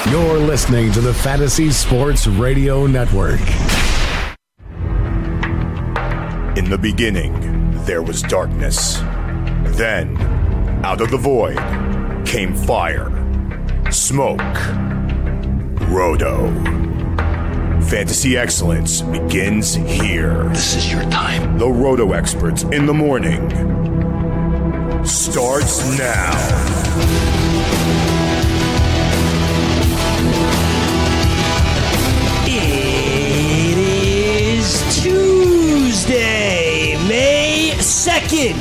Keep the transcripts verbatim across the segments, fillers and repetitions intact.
You're listening to the Fantasy Sports Radio Network. In the beginning, there was darkness. Then, out of the void, came fire, smoke, Roto. Fantasy excellence begins here. This is your time. The Roto experts in the morning starts now. It is Tuesday, May second,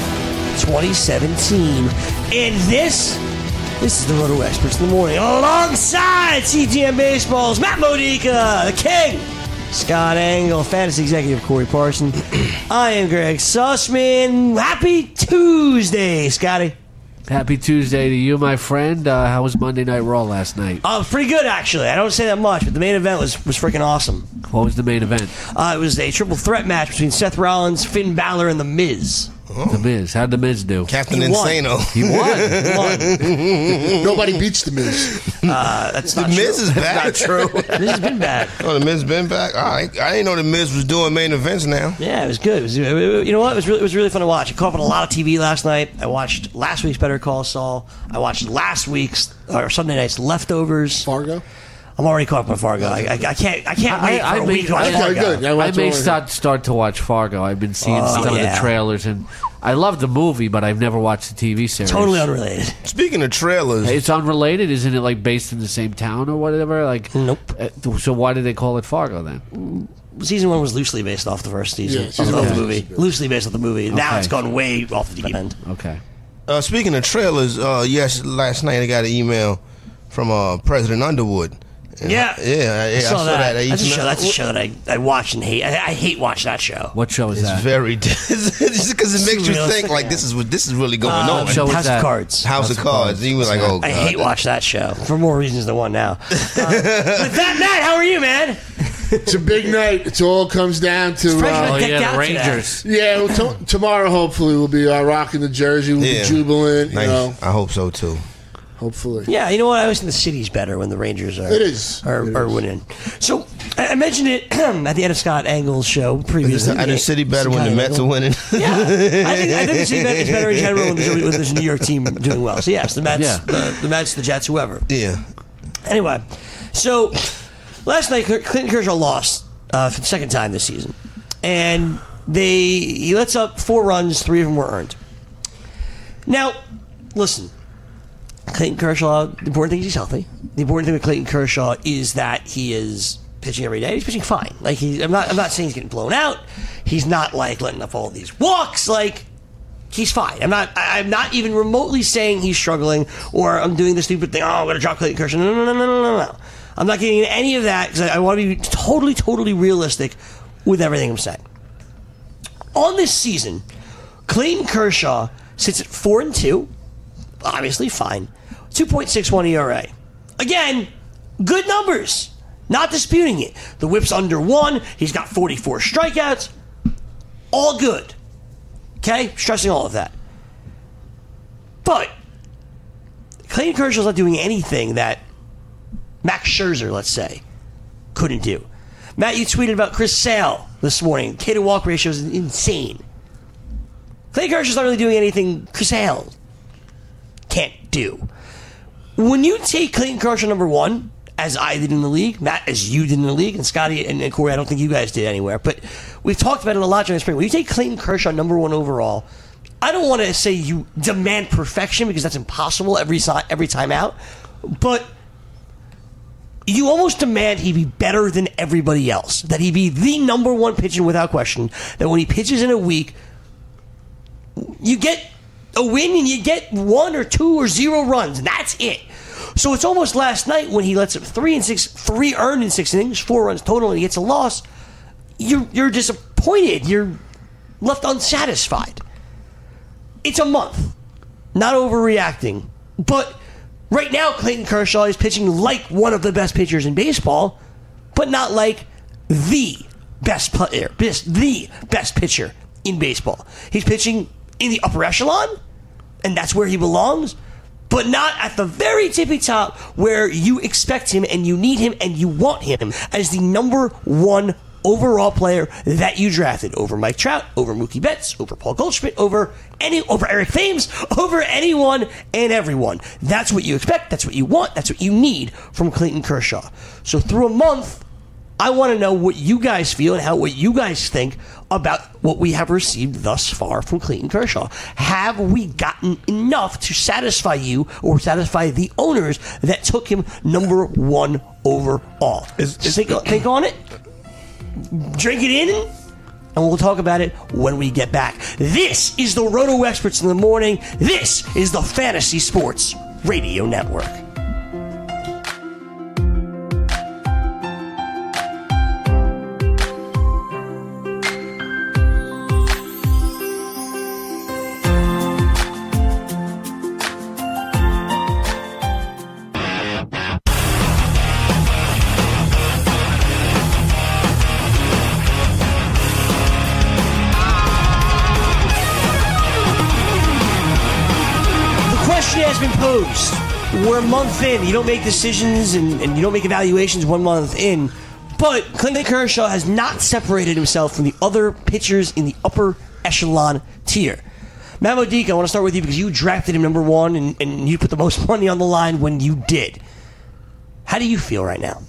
twenty seventeen. And this, this is the Roto Experts in the morning. Alongside C T M Baseball's Matt Modica, the King, Scott Engel, Fantasy Executive Corey Parson. I am Greg Sussman. Happy Tuesday, Scotty. Happy Tuesday to you, my friend. Uh, how was Monday Night Raw last night? Uh, pretty good, actually. I don't say that much, but the main event was, was freaking awesome. What was the main event? Uh, it was a triple threat match between Seth Rollins, Finn Balor, and The Miz. Oh. The Miz. How'd The Miz do? Captain He won. Insano. He won. He won. Nobody beats the Miz. Uh, that's not The true. Miz is back. That's not true. Miz has been bad. Oh, the Miz been back. All right. I didn't know the Miz was doing main events now. Yeah, it was good. It was, you know what? It was really, it was really fun to watch. I caught up on a lot of T V last night. I watched last week's Better Call Saul. I watched last week's or Sunday night's Leftovers. Fargo? I'm already caught up on Fargo. I, I, I can't. I can't wait I- for I a may- week to watch I- Fargo. good. Yeah, I watch may all of it. start start to watch Fargo. I've been seeing Oh, some of yeah. the trailers, and I love the movie, but I've never watched the T V series. Totally unrelated. Speaking of trailers, It's unrelated, isn't it? Like based in the same town or whatever. Like, Nope. uh, so why did they call it Fargo then? Season one was loosely based off the first season Yeah, of, season of one the was movie. loosely based. Loosely based off the movie. Now Okay. it's gone way off the deep end. Okay. uh, speaking of trailers, uh, yes, last night I got an email from uh, President Underwood. And Yeah, I- yeah, yeah. I saw, that. He That's a emailed- show. That's a show that I, I watch and hate. I, I hate watching that show. What show is It's that? very just because it makes you Surrealistic, think like yeah. this is what this is really going Uh, on. show is House that? of Cards. House of Cards. And you were like, oh, God. I hate watching that show for more reasons than one now. Uh, with that, Matt, how are you, man? It's a big night. It all comes down to. Fresh Uh, Oh Decked yeah, out the today. Rangers. yeah, well, t- tomorrow hopefully we'll be uh, rocking the jersey. We'll Yeah. be jubilant. You Nice. know, I hope so too. hopefully. Yeah, you know what? I always think the city's better when the Rangers are It is. are, It are is. winning. So I I mentioned it at the end of Scott Engel's show previously. Are the city better when the Scott Mets are Engel. winning? Yeah, I think, I think the city is better in general when there's, when there's a New York team doing well. So yes, the Mets, Yeah. the, the Mets, the Jets, whoever. Yeah. Anyway, so last night Clinton Kershaw lost uh, for the second time this season, and they he lets up four runs, three of them were earned. Now, listen, Clayton Kershaw. The important thing is he's healthy. The important thing with Clayton Kershaw is that he is pitching every day. He's pitching fine. Like he, I'm not. I'm not saying he's getting blown out. He's not like letting up all these walks. Like. He's fine. I'm not. I- I'm not even remotely saying he's struggling or I'm doing the stupid thing. Oh, I'm going to drop Clayton Kershaw. No, no, no, no, no, no, no. I'm not getting into any of that because I, I want to be totally, totally realistic with everything I'm saying. On this season, Clayton Kershaw sits at four and two. Obviously, fine. two point six one E R A. Again, good numbers. Not disputing it. The whip's under one. He's got forty-four strikeouts. All good. Okay? Stressing all of that. But Clayton Kershaw's not doing anything that Max Scherzer, let's say, couldn't do. Matt, you tweeted about Chris Sale this morning. K to walk ratio is insane. Clayton Kershaw's not really doing anything Chris Sale can't do. When you take Clayton Kershaw number one, as I did in the league, Matt, as you did in the league, and Scotty and, and Corey, I don't think you guys did anywhere, but we've talked about it a lot during the spring. When you take Clayton Kershaw number one overall, I don't want to say you demand perfection because that's impossible every, si- every time out, but you almost demand he be better than everybody else, that he be the number one pitcher without question, that when he pitches in a week, you get a win and you get one or two or zero runs, and that's it. So it's almost last night when he lets up three and six, three earned in six innings, four runs total, and he gets a loss. You're you're disappointed. You're left unsatisfied. It's a month, not overreacting. But right now, Clayton Kershaw is pitching like one of the best pitchers in baseball, but not like the best player, best the best pitcher in baseball. He's pitching in the upper echelon, and that's where he belongs. but not at the very tippy top where you expect him and you need him and you want him as the number one overall player that you drafted over Mike Trout, over Mookie Betts, over Paul Goldschmidt, over any, over Eric Thames, over anyone and everyone. That's what you expect. That's what you want. That's what you need from Clayton Kershaw. So through a month, I want to know what you guys feel and how what you guys think about what we have received thus far from Clayton Kershaw. Have we gotten enough to satisfy you or satisfy the owners that took him number one overall? Is, is, think, think on it. Drink it in, and we'll talk about it when we get back. This is the Roto Experts in the Morning. This is the Fantasy Sports Radio Network. We're a month in. You don't make decisions and, and you don't make evaluations one month in. But Clayton Kershaw has not separated himself from the other pitchers in the upper echelon tier. Matt Modica, I want to start with you because you drafted him number one and, and you put the most money on the line when you did. How do you feel right now?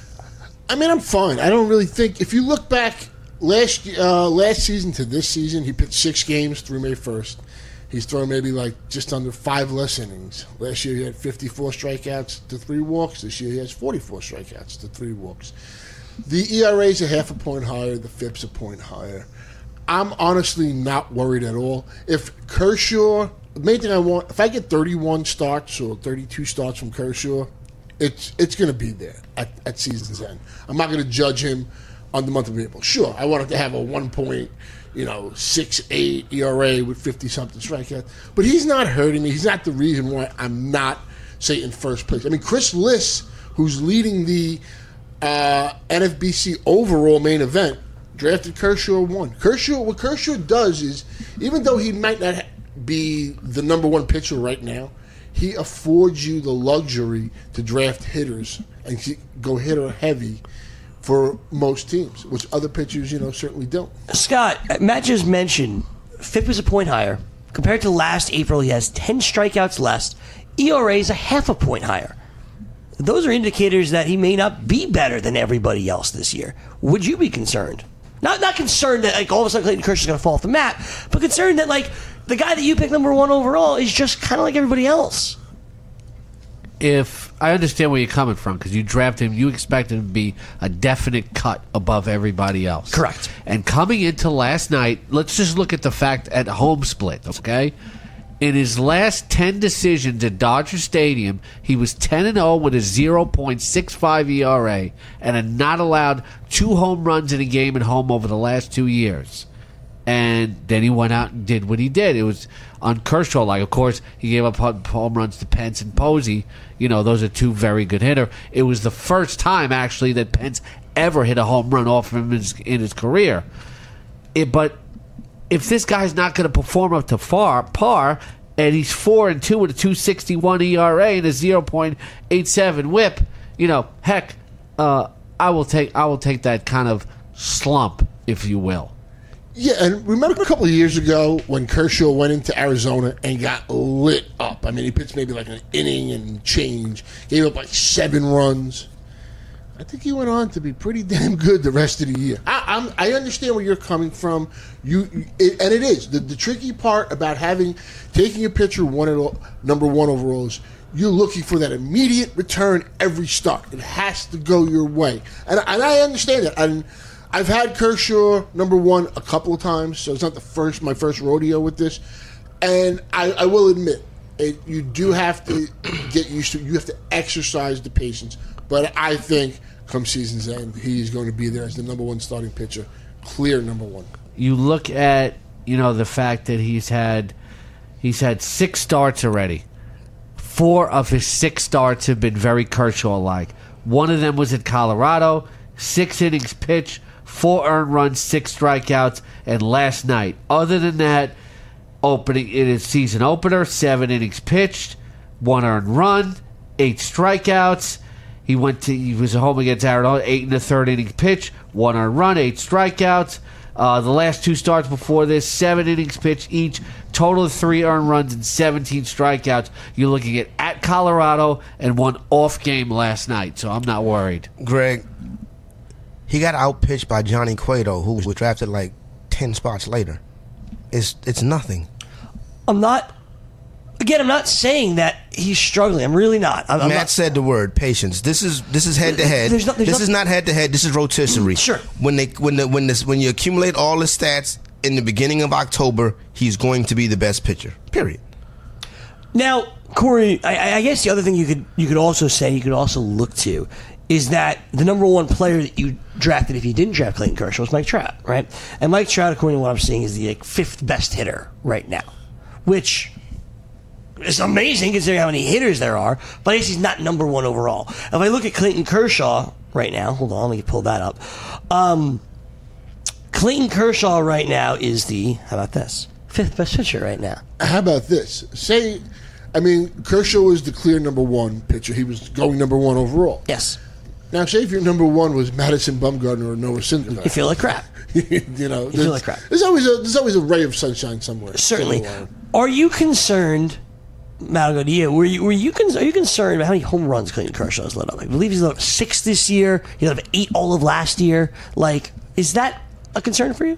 I mean, I'm fine. I don't really think... If you look back last uh, last season to this season, he pitched six games through May first. He's thrown maybe like just under five less innings. Last year he had fifty-four strikeouts to three walks. This year he has forty-four strikeouts to three walks. The E R A is a half a point higher. The F I P's a point higher. I'm honestly not worried at all. If Kershaw, the main thing I want, if I get thirty-one starts or thirty-two starts from Kershaw, it's it's going to be there at, at season's end. I'm not going to judge him on the month of April. Sure, I wanted to have a one point, you know, six eight E R A with fifty-something strikeouts. But he's not hurting me. He's not the reason why I'm not, say, in first place. I mean, Chris Liss, who's leading the uh, N F B C overall main event, drafted Kershaw one. Kershaw, what Kershaw does is, even though he might not be the number one pitcher right now, he affords you the luxury to draft hitters and go hitter heavy for most teams, which other pitchers, you know, certainly don't. Scott, Matt just mentioned F I P is a point higher. Compared to last April, he has ten strikeouts less. E R A is a half a point higher. Those are indicators that he may not be better than everybody else this year. Would you be concerned? Not not concerned that like all of a sudden Clayton Kershaw is going to fall off the map, but concerned that like the guy that you picked number one overall is just kind of like everybody else. If I understand where you're coming from, because you drafted him, you expected him to be a definite cut above everybody else. Correct. And coming into last night, let's just look at the fact at home split, okay? In his last ten decisions at Dodger Stadium, he was ten and oh with a oh point six five E R A and had not allowed two home runs in a game at home over the last two years. And then he went out and did what he did. It was on Kershaw. Like, of course, he gave up home runs to Pence and Posey. You know, those are two very good hitters. It was the first time, actually, that Pence ever hit a home run off him in his, in his career. It, but if this guy's not going to perform up to far, par, and he's four and two with a two sixty-one E R A and a oh point eight seven whip, you know, heck, uh, I will take I will take that kind of slump, if you will. Yeah, and remember a couple of years ago when Kershaw went into Arizona and got lit up? I mean, he pitched maybe like an inning and change, gave up like seven runs. I think he went on to be pretty damn good the rest of the year. I, I'm, I understand where you're coming from. You it, and it is the, the tricky part about having taking a pitcher one at all, number one overall is you're looking for that immediate return every start. It has to go your way, and, and I understand that. And I've had Kershaw number one a couple of times, so it's not the first my first rodeo with this. And I, I will admit, it, you do have to get used to it. You have to exercise the patience. But I think come season's end, he's going to be there as the number one starting pitcher, clear number one. You look at, you know, the fact that he's had he's had six starts already. Four of his six starts have been very Kershaw-like. One of them was at Colorado, six innings pitched, four earned runs, six strikeouts, and last night. Other than that, opening in his season opener, seven innings pitched, one earned run, eight strikeouts. He went to he was home against Arizona, eight in the third inning pitch, one earned run, eight strikeouts. Uh, the last two starts before this, seven innings pitched each, total of three earned runs and seventeen strikeouts. You're looking at at Colorado and one off game last night, so I'm not worried. Greg, he got outpitched by Johnny Cueto, who was drafted like ten spots later. It's it's nothing. I'm not. Again, I'm not saying that he's struggling. I'm really not. I'm, I'm Matt not, said the word patience. This is this is head to head. There's not- there's This not- is not head to head. This is rotisserie. Sure. When they when the, when this when you accumulate all the stats in the beginning of October, he's going to be the best pitcher. Period. Now, Corey, I, I guess the other thing you could you could also say, you could also look to, is that the number one player that you drafted if you didn't draft Clayton Kershaw was Mike Trout, right? And Mike Trout, according to what I'm seeing, is the like, fifth best hitter right now, which is amazing considering how many hitters there are, but I guess he's not number one overall. If I look at Clayton Kershaw right now, hold on, let me pull that up. Um, Clayton Kershaw right now is the, how about this, fifth best pitcher right now. How about this? Say, I mean, Kershaw was the clear number one pitcher. He was going number one overall. Yes. Now, say if your number one was Madison Bumgarner or Noah Syndergaard. You feel like crap. you know, You feel there's, like crap. there's always a there's always a ray of sunshine somewhere. Certainly. So, uh, Are you concerned, Matt, I'll go to you. Were you, were you con- are you concerned about how many home runs Clayton Kershaw has let up? I believe he's let up six this year. He let up eight all of last year. Like, is that a concern for you?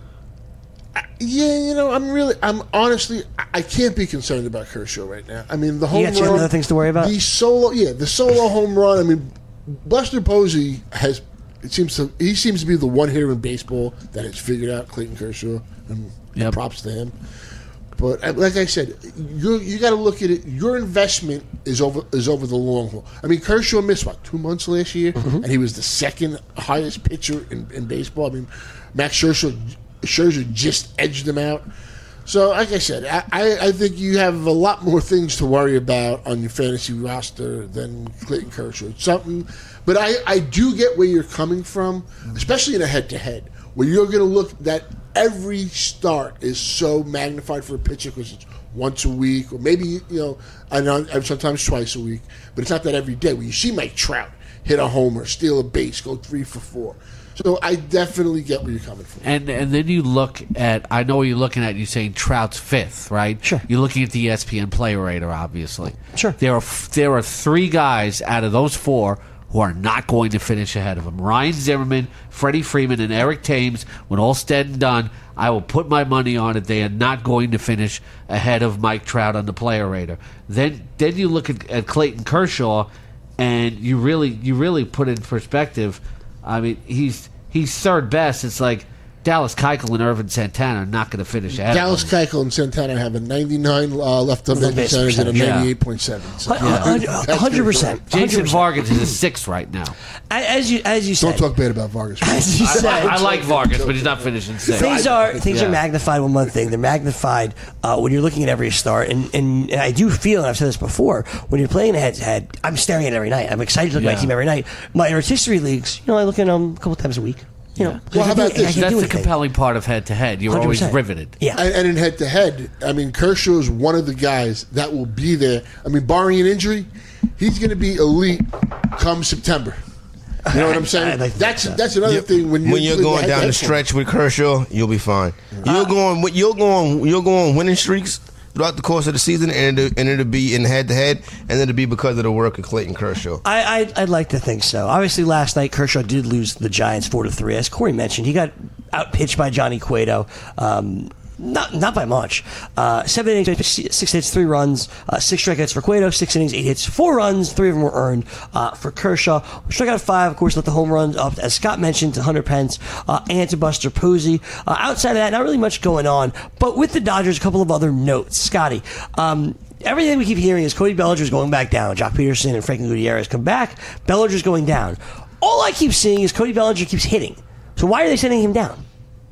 Yeah, you know, I'm really, I'm honestly, I- I can't be concerned about Kershaw right now. I mean, the home You got run, your other things to worry about? The solo, yeah, the solo home run. I mean, Buster Posey has, it seems to, he seems to be the one hitter in baseball that has figured out Clayton Kershaw, and Yep. props to him. But uh, like I said, you you got to look at it. Your investment is over is over the long haul. I mean, Kershaw missed what two months last year, Mm-hmm. and he was the second highest pitcher in, in baseball. I mean, Max Scherzer, Scherzer just edged him out. So, like I said, I, I, I think you have a lot more things to worry about on your fantasy roster than Clayton Kershaw. It's something, but I, I do get where you're coming from, especially in a head-to-head, where you're going to look that every start is so magnified for a pitcher because it's once a week, or maybe, you know, I know sometimes twice a week, but it's not that every day. When you see Mike Trout hit a homer, steal a base, go three for four. So I definitely get where you're coming from. And and then you look at, I know what you're looking at, you're saying Trout's fifth, right? Sure. You're looking at the E S P N player rater, obviously. Sure. There are there are three guys out of those four who are not going to finish ahead of him. Ryan Zimmerman, Freddie Freeman, and Eric Thames. When all said and done, I will put my money on it. They are not going to finish ahead of Mike Trout on the player rater. Then then you look at, at Clayton Kershaw, and you really you really put in perspective. I mean, he's he's third best. It's like Dallas Keuchel and Irvin Santana are not going to finish ahead Dallas of him. Keuchel and Santana have a ninety-nine uh, left on Left base percentage and a percentage, yeah. ninety-eight point seven. So one hundred percent. Jason Vargas is a six right now. As you as you said, Don't talk bad about Vargas. as you I, said, I like Vargas, but he's not finishing six. things are things Yeah. are magnified with one thing. They're magnified uh, when you're looking at every start, and, and, and I do feel, and I've said this before, when you're playing head to head, I'm staring at it every night. I'm excited to look at Yeah. my team every night. My rotisserie leagues, you know, I look at them a couple times a week. You know, Well, I how can do about it- I this? can That's do the anything. compelling part of head to head. You're always one hundred percent. riveted. Yeah. And, and in head to head, I mean, Kershaw is one of the guys that will be there. I mean, barring an injury, he's going to be elite come September. You know what I'm saying? I'd like to that's think so. that's another thing when you're, When you're going down the stretch with Kershaw, you'll be fine. You're going you're going you're going winning streaks throughout the course of the season, and it'll, and it'll be in head to head, and it'll be because of the work of Clayton Kershaw. I, I'd, I'd like to think so. Obviously, last night Kershaw did lose the Giants four to three. As Corey mentioned, he got outpitched by Johnny Cueto. Um, not not by much. Uh, seven innings, six hits, three runs, uh, six strikeouts for Cueto. Six innings, eight hits, four runs. Three of them were earned uh, for Kershaw. Struck out five, of course. Let the home runs up, as Scott mentioned, to Hunter Pence uh, and to Buster Posey. Uh, outside of that, not really much going on. But with the Dodgers, a couple of other notes. Scotty. Um, Everything we keep hearing is Cody Bellinger's going back down. Jock Peterson and Franklin Gutierrez come back. Bellinger's going down. All I keep seeing is Cody Bellinger keeps hitting. So why are they sending him down?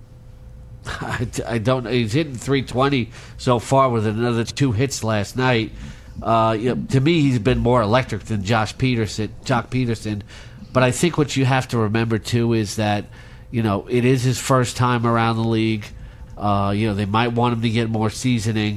I, I don't. He's hitting three twenty so far with another two hits last night. Uh, you know, to me, he's been more electric than Josh Peterson, Jock Peterson. But I think what you have to remember too is that you know it is his first time around the league. Uh, you know they might want him to get more seasoning.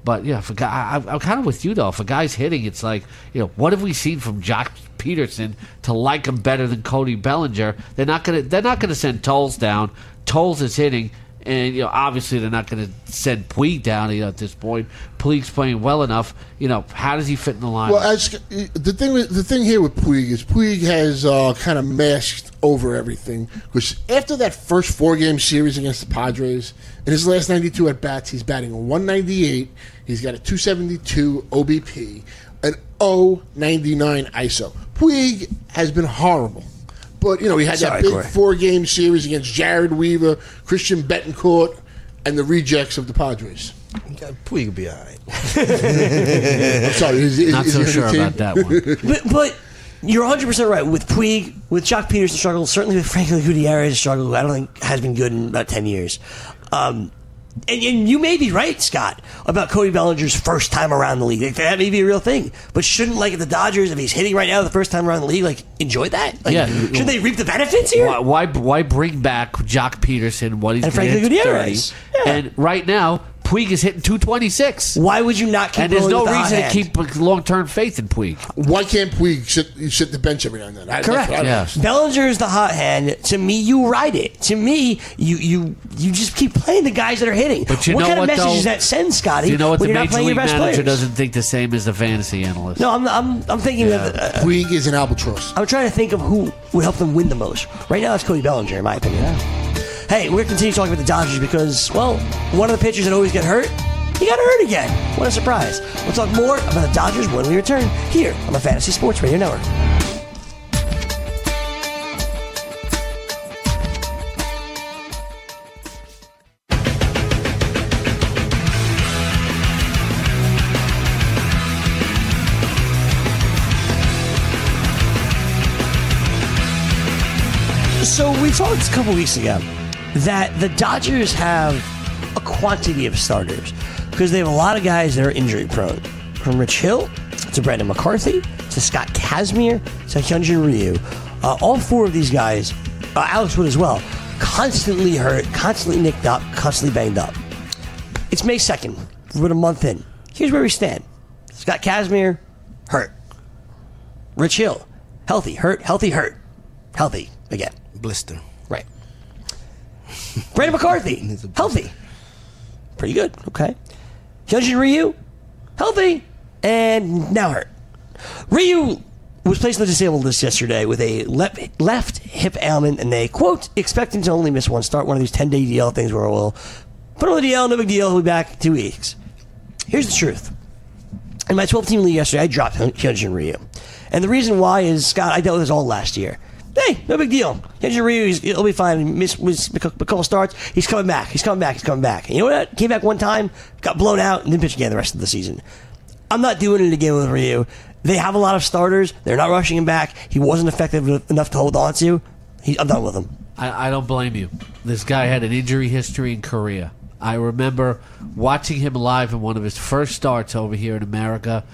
But yeah, for guy, I, I'm kind of with you though. If a guy's hitting, it's like, you know, what have we seen from Jock Peterson to like him better than Cody Bellinger? They're not gonna they're not gonna send Tolles down. Tolles is hitting, and you know, obviously they're not gonna send Puig down, you know, at this point. Puig's playing well enough. You know, how does he fit in the line? Well, as, the thing with, the thing here with Puig is Puig has uh, kind of masked over everything, because after that first four game series against the Padres, in his last ninety-two at bats, he's batting a one ninety-eight. He's got a two seventy-two O B P, an oh ninety-nine I S O. Puig has been horrible. But, you know, he had Sorry, that big Corey. four-game series against Jared Weaver, Christian Betancourt, and the rejects of the Padres. Puig will be all right. I'm sorry. Is, is, Not is so he on sure the team? about that one. But, but you're one hundred percent right. With Puig, with Jock Peterson struggle, certainly with Franklin Gutierrez struggle, who I don't think has been good in about ten years. Um, and, and you may be right, Scott, about Cody Bellinger's first time around the league. Like, that may be a real thing. But shouldn't, like, the Dodgers, if he's hitting right now the first time around the league, like, enjoy that? Like, Yeah. should they reap the benefits here? Why, why why bring back Jock Peterson? What he's And been Franklin hitting Gutierrez. thirty, Yeah. and right now Puig is hitting two twenty-six. Why would you not keep And there's rolling no with the hot reason to hand? keep long term faith in Puig. Why can't Puig sit, sit the bench every now and then? I, that's Correct. what I don't Yeah. understand. Bellinger is the hot hand. To me, you ride it. To me, you you you just keep playing the guys that are hitting. But you what know kind what, of message though? does that send, Scotty? Do you know what when the you're not major playing league your best manager players? doesn't think the same as the fantasy analyst? No, I'm I'm, I'm thinking that. Uh, Puig is an albatross. I'm trying to think of who would help them win the most. Right now, it's Cody Bellinger, in my opinion. Hey, we're going to continue talking about the Dodgers because, well, one of the pitchers that always get hurt, he got hurt again. What a surprise. We'll talk more about the Dodgers when we return here on the Fantasy Sports Radio Network. So we talked a couple weeks ago that the Dodgers have a quantity of starters because they have a lot of guys that are injury prone. From Rich Hill to Brandon McCarthy to Scott Kazmir to Hyunjin Ryu. Uh, all four of these guys, uh, Alex Wood as well, constantly hurt, constantly nicked up, constantly banged up. It's May second. We're a month in. Here's where we stand. Scott Kazmir, hurt. Rich Hill, healthy, hurt, healthy, hurt. Healthy again. Blister. Right. Brandon McCarthy, healthy. Pretty good, okay. Hyunjin Ryu, healthy, and now hurt. Ryu was placed on the disabled list yesterday with a left, left hip ailment, and they, quote, expect him to only miss one start, one of these ten-day D L things where we'll put on the D L, no big deal, he'll be back in two weeks. Here's the truth. In my twelve-team league yesterday, I dropped Hyunjin Ryu. And the reason why is, Scott, I dealt with this all last year. Hey, no big deal. Hyunjin Ryu, he's, he'll be fine. He missed, missed a couple starts. He's coming back. He's coming back. He's coming back. And you know what? Came back one time, got blown out, and didn't pitch again the rest of the season. I'm not doing it again with Ryu. They have a lot of starters. They're not rushing him back. He wasn't effective enough to hold on to. He, I'm done with him. I, I don't blame you. This guy had an injury history in Korea. I remember watching him live in one of his first starts over here in America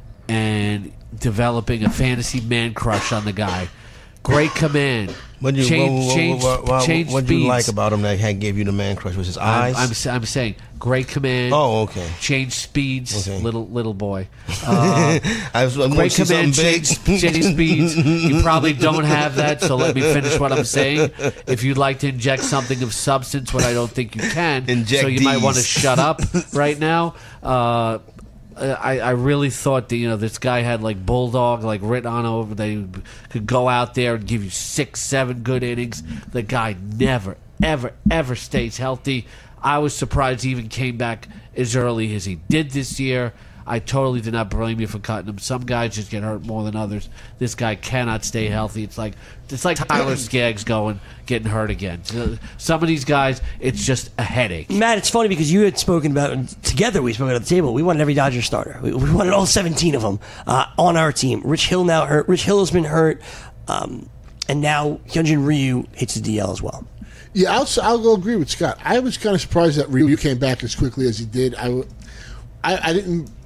and developing a fantasy man crush on the guy. Great command. What you change, what, change, what, what, change what, what you speeds. like about him that had gave you the man crush? Was his I'm, eyes? I'm, I'm saying great command. Oh, okay. Change speeds, Okay. little little boy. Uh, I was I'm great see command, something big. change, change speeds. You probably don't have that, so let me finish what I'm saying. If you'd like to inject something of substance, what I don't think you can, Inject so you might these. want to shut up right now. Uh, I, I really thought that, you know, this guy had like bulldog like written on over. They could go out there and give you six, seven good innings. The guy never, ever, ever stays healthy. I was surprised he even came back as early as he did this year. I totally did not blame you for cutting him. Some guys just get hurt more than others. This guy cannot stay healthy. It's like it's like Tyler Skaggs going getting hurt again. Some of these guys, it's just a headache. Matt, it's funny because you had spoken about, together we spoke at the table, we wanted every Dodger starter. We, we wanted all seventeen of them uh, on our team. Rich Hill now hurt. Rich Hill has been hurt. Um, and now Hyunjin Ryu hits the D L as well. Yeah, I'll, I'll go agree with Scott. I was kind of surprised that Ryu came back as quickly as he did. I, I, I didn't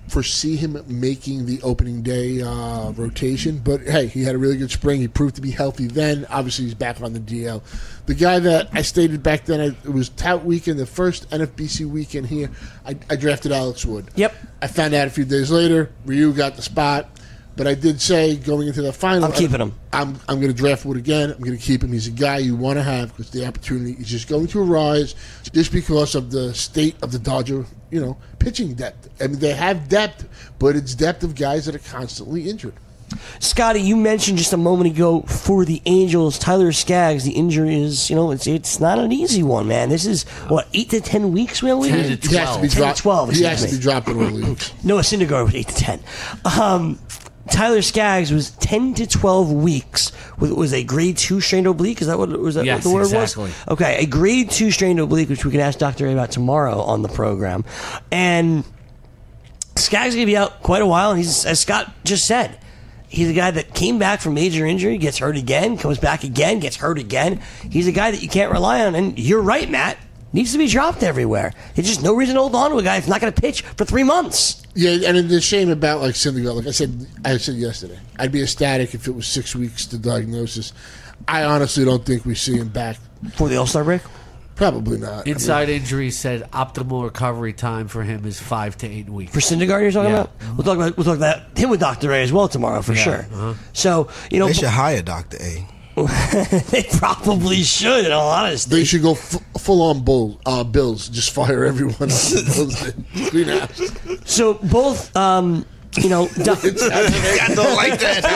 foresee him making the opening day uh, rotation, but hey, he had a really good spring. He proved to be healthy then. Obviously, he's back on the D L. The guy that I stated back then, I, it was tout weekend, the first N F B C weekend here, I, I drafted Alex Wood. Yep. I found out a few days later, Ryu got the spot, but I did say going into the final, I'm keeping him. I'm, I'm going to draft Wood again. I'm going to keep him. He's a guy you want to have because the opportunity is just going to arise just because of the state of the Dodger, you know, pitching depth. I mean, they have depth, but it's depth of guys that are constantly injured. Scotty, you mentioned just a moment ago for the Angels, Tyler Skaggs, the injury is, you know, it's it's not an easy one, man. This is, what, eight to ten weeks, really? ten to He has to be twelve. ten dropped. to twelve, He has excuse to me. be dropped in the leagues. Noah Syndergaard was eight to ten. Um, Tyler Skaggs was ten to twelve weeks with was a grade two strained oblique. Is that what was that Yes, what the word exactly. was? Okay, a grade two strained oblique, which we can ask Doctor A about tomorrow on the program. And Skaggs going to be out quite a while, and he's, as Scott just said, he's a guy that came back from major injury, gets hurt again, comes back again, gets hurt again. He's a guy that you can't rely on, and you're right, Matt. Needs to be dropped everywhere. There's just no reason to hold on to a guy that's not going to pitch for three months. Yeah, and it's a shame about like Syndergaard. Like I said, I said yesterday, I'd be ecstatic if it was six weeks to diagnosis. I honestly don't think we see him back. For the All-Star break? Probably not. Inside Injury said optimal recovery time for him is five to eight weeks. For Syndergaard, you're talking Yeah. about? We'll talk about we'll talk about him with Doctor A as well tomorrow for Yeah, sure. uh-huh. So you know They should hire Doctor A. they probably should. In all honesty, They should go f- full on bull uh, Bills. Just fire everyone on the Bills. Clean house. so both. Um, you know, doc- I don't like that.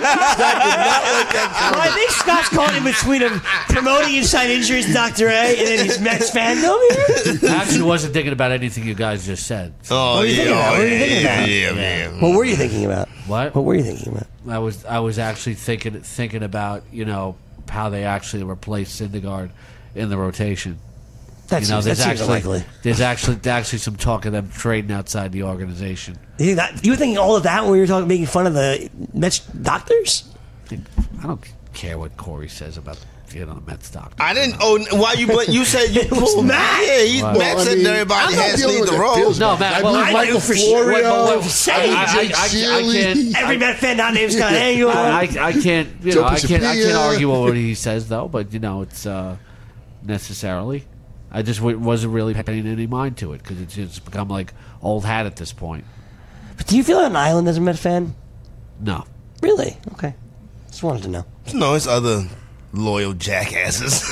well, I think Scott's caught in between him promoting Inside Injuries, Doctor A, and then his Mets fandom here. I actually wasn't thinking about anything you guys just said. Oh, What are you thinking about? yeah, What are you yeah, thinking yeah, about? yeah, man. What were you thinking about? What? What were you thinking about? I was I was actually thinking thinking about, you know, how they actually replaced Syndergaard in the rotation. That You know, seems, that there's seems actually unlikely. there's actually actually some talk of them trading outside the organization. You, think that, you were thinking all of that when you were talking, making fun of the Mets doctors? I don't care what Corey says about you know the Mets doctor. I didn't. Oh, why you? But you said you pulled Matt. Yeah, he, Well, Matt I said mean, everybody I'm not has to dealing leave with the it. road. Feels No, bad. Matt, I well, believe I- Michael I- for sure. Florio. Well, well, I say believe it. I- I- Jake I- I Sealy. can't- Every Met fan not named Scott Angle. I, I, I can't you Joe know I can't I can't Pisapia. argue with what he says though, but you know it's uh, necessarily. I just w- wasn't really paying any mind to it because it's just become like old hat at this point. But do you feel on an island as a Met fan? No. Really? Okay. Just wanted to know. No, it's other loyal jackasses.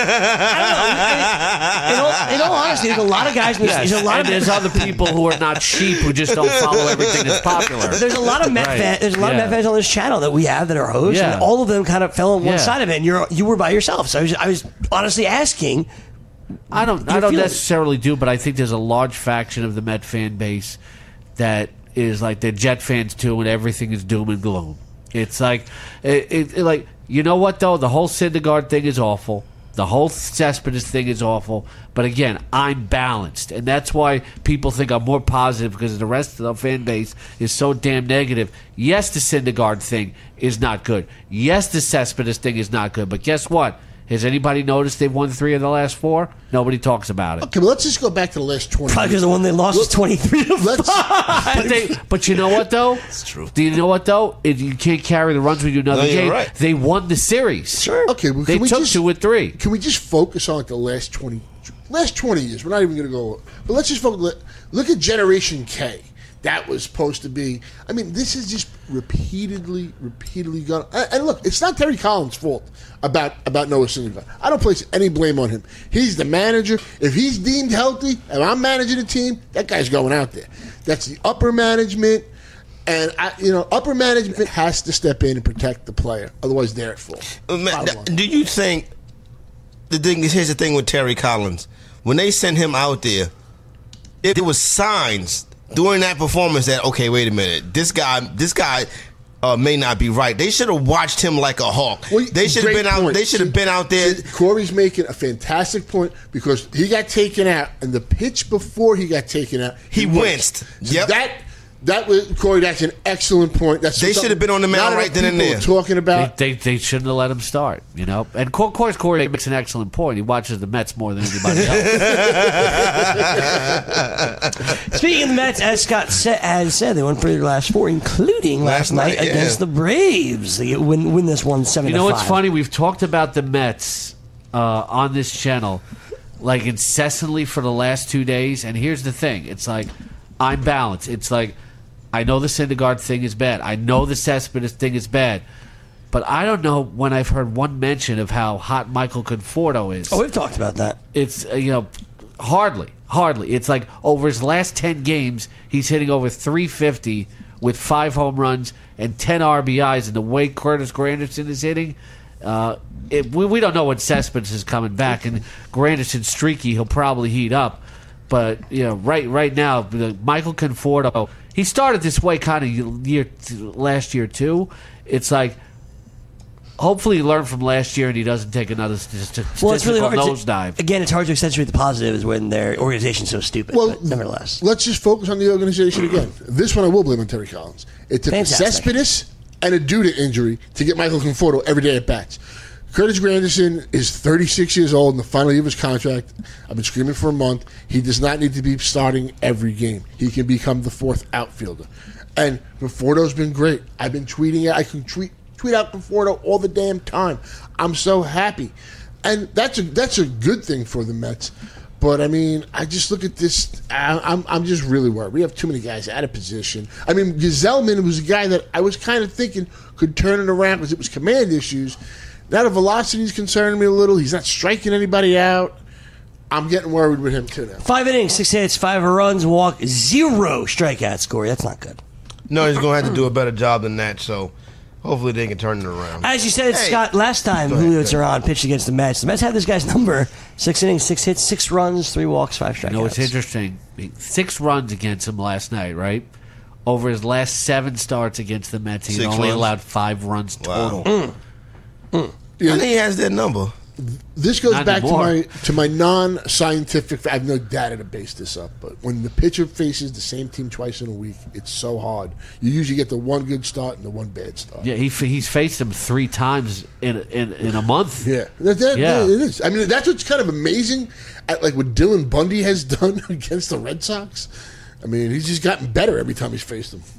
In all, in all honesty, there's a lot of guys. In this, Yes, there's a lot and of there's other people who are not sheep who just don't follow everything that's popular. There's a lot of Met Right. fans. There's a lot Yeah. of Met fans on this channel that we have that are hosts, Yeah. and all of them kind of fell on one Yeah. side of it. And you're you were by yourself. So I was, I was honestly asking. I don't. I Your don't feelings. necessarily do, but I think there's a large faction of the Met fan base that is like they're Jet fans too, and everything is doom and gloom. It's like, it, it, it like you know what though, the whole Syndergaard thing is awful. The whole Cespedes thing is awful. But again, I'm balanced, and that's why people think I'm more positive because the rest of the fan base is so damn negative. Yes, the Syndergaard thing is not good. Yes, the Cespedes thing is not good. But guess what? Has anybody noticed they've won three of the last four? Nobody talks about it. Okay, but let's just go back to the last twenty. Probably because the one they lost was twenty-three to Let's- five. But they, but you know what though? It's true. Do you know what though? If you can't carry the runs when you do another No, you're game. right. They won the series. Sure. Okay, well, They can we took just, two with three. Can we just focus on like the last twenty, last twenty years? We're not even going to go, but let's just focus. Look at Generation K. That was supposed to be. I mean, this is just repeatedly, repeatedly gone. And and look, it's not Terry Collins' fault about about Noah Syndergaard. I don't place any blame on him. He's the manager. If he's deemed healthy, and I'm managing a team, that guy's going out there. That's the upper management. And I, you know, upper management has to step in and protect the player. Otherwise, they're at fault. Uh, man, Bottom line. do you think the thing is? Here's the thing with Terry Collins. When they sent him out there, it, there was signs during that performance that okay, wait a minute, this guy, this guy uh, may not be right. They should have watched him like a hawk. Well, they should have great been out. point. They should have See- been out there. see, Corey's making a fantastic point because he got taken out, and the pitch before he got taken out, He winced. Yep. That That was Corey. That's an excellent point. That's They something should have been on the mound not right enough then and people there. are Talking about They, they they shouldn't have let him start, you know. And of course, Corey makes an excellent point. He watches the Mets more than anybody else. Speaking of the Mets, as Scott sa- has said, they won for their last four, including last, Last night, night, yeah. against the Braves. They win, win this one seven You to know what's five. funny? We've talked about the Mets uh, on this channel like incessantly for the last two days. And here's the thing: it's like I'm balanced. It's like I know the Syndergaard thing is bad. I know the Cespedes thing is bad. But I don't know when I've heard one mention of how hot Michael Conforto is. Oh, we've talked about that. It's uh, you know hardly, hardly. It's like over his last ten games, he's hitting over three fifty with five home runs and ten R B Is. And the way Curtis Granderson is hitting, uh, it, we, we don't know when Cespedes is coming back. And Granderson's streaky; he'll probably heat up. But you know, right right now, the Michael Conforto, he started this way kind of year last year too. It's like. Hopefully, he learned from last year and he doesn't take another st- st- Well, it's really statistical hard to, nosedive. again, it's hard to accentuate the positives when their organization's so stupid. Well, but nevertheless, let's just focus on the organization again. This one I will blame on Terry Collins. It took Fantastic. a Cespedes and a Duda injury to get Michael Conforto every day at bats. Curtis Granderson is thirty-six years old in the final year of his contract. I've been screaming for a month. He does not need to be starting every game. He can become the fourth outfielder. And Conforto's been great. I've been tweeting it. I can tweet tweet out Conforto all the damn time. I'm so happy. And that's a that's a good thing for the Mets. But, I mean, I just look at this. I, I'm I'm just really worried. We have too many guys out of position. I mean, Gazelman was a guy that I was kind of thinking could turn it around because it was command issues. Now the velocity's concerning me a little. He's not striking anybody out. I'm getting worried with him, too, now. five innings, six hits, five runs, walk, zero strikeouts. Corey, that's not good. No, he's going to have to do a better job than that, so hopefully they can turn it around. As you said, Hey. Scott, last time Go ahead, Julio go ahead. Teheran pitched against the Mets, the Mets had this guy's number. Six innings, six hits, six runs, three walks, five strikeouts. You know, it's interesting. Six runs against him last night, right? Over his last seven starts against the Mets, he Six only runs? allowed five runs Wow. total. I think he has that number. This goes Not back anymore. to my to my non-scientific. I have no data to base this up, but when the pitcher faces the same team twice in a week, it's so hard. You usually get the one good start and the one bad start. Yeah, he f- he's faced him three times in in, in a month. Yeah, that, that, Yeah. it is. I mean, that's what's kind of amazing. At, like what Dylan Bundy has done against the Red Sox. I mean, he's just gotten better every time he's faced them.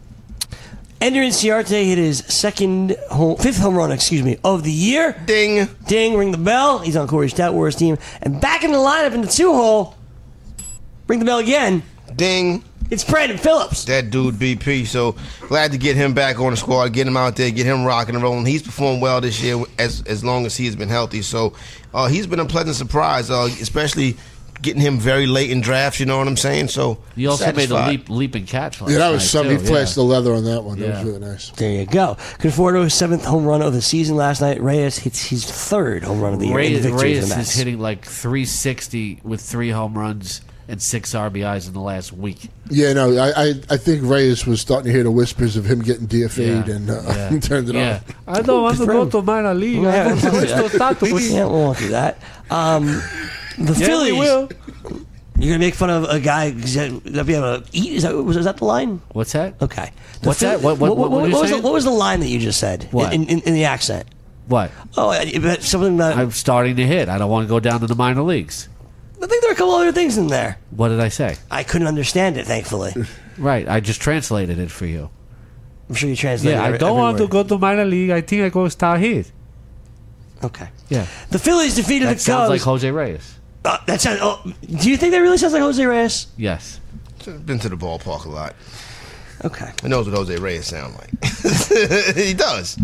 Ender Inciarte hit his second, home, fifth home run, excuse me, of the year. Ding. Ding, ring the bell. He's on Corey Stout Wars team. And back in the lineup in the two-hole, ring the bell again. Ding. It's Brandon Phillips. That dude B P. So glad to get him back on the squad, get him out there, get him rocking and rolling. He's performed well this year as as long as he has been healthy. So uh, he's been a pleasant surprise, uh, especially getting him very late in drafts. You know what I'm saying? So He also made a satisfied. leap leap and catch. Last Yeah, that was night, something. too, He flashed yeah. the leather on that one. That Yeah. was really nice. There you go. Conforto's seventh home run of the season last night. Reyes hits his third home run of the year. in Reyes, the victory of Reyes the is Mets. hitting like three sixty with three home runs and six R B Is in the last week. Yeah, no, I, I, I think Reyes was starting to hear the whispers of him getting D F A'd Yeah. and uh, Yeah. turned it Yeah. on. I don't want to Good for go him. to minor league. Yeah, I want to switch to status. Yeah, we won't do that. Um, the Yeah, Phillies. we will. You're gonna make fun of a guy that be able to eat? Is that was, was that the line? What's that? Okay. The What's that? What- what- what were you was the, saying? what was the line that you just said? What? in, in, in the accent? What? Oh, I- but something about. I'm starting to hit. I don't want to go down to the minor leagues. I think there are a couple other things in there. What did I say? I couldn't understand it. Thankfully, Right. I just translated it for you. I'm sure you translated. Yeah, I every, don't every want to word. go to minor league. I think I go start hit. Okay. Yeah. The Phillies defeated That the sounds Cubs. like Jose Reyes. Uh, that sounds. Oh, do you think that really sounds like Jose Reyes? Yes. Been to the ballpark a lot. Okay. He knows what Jose Reyes sound like. He does.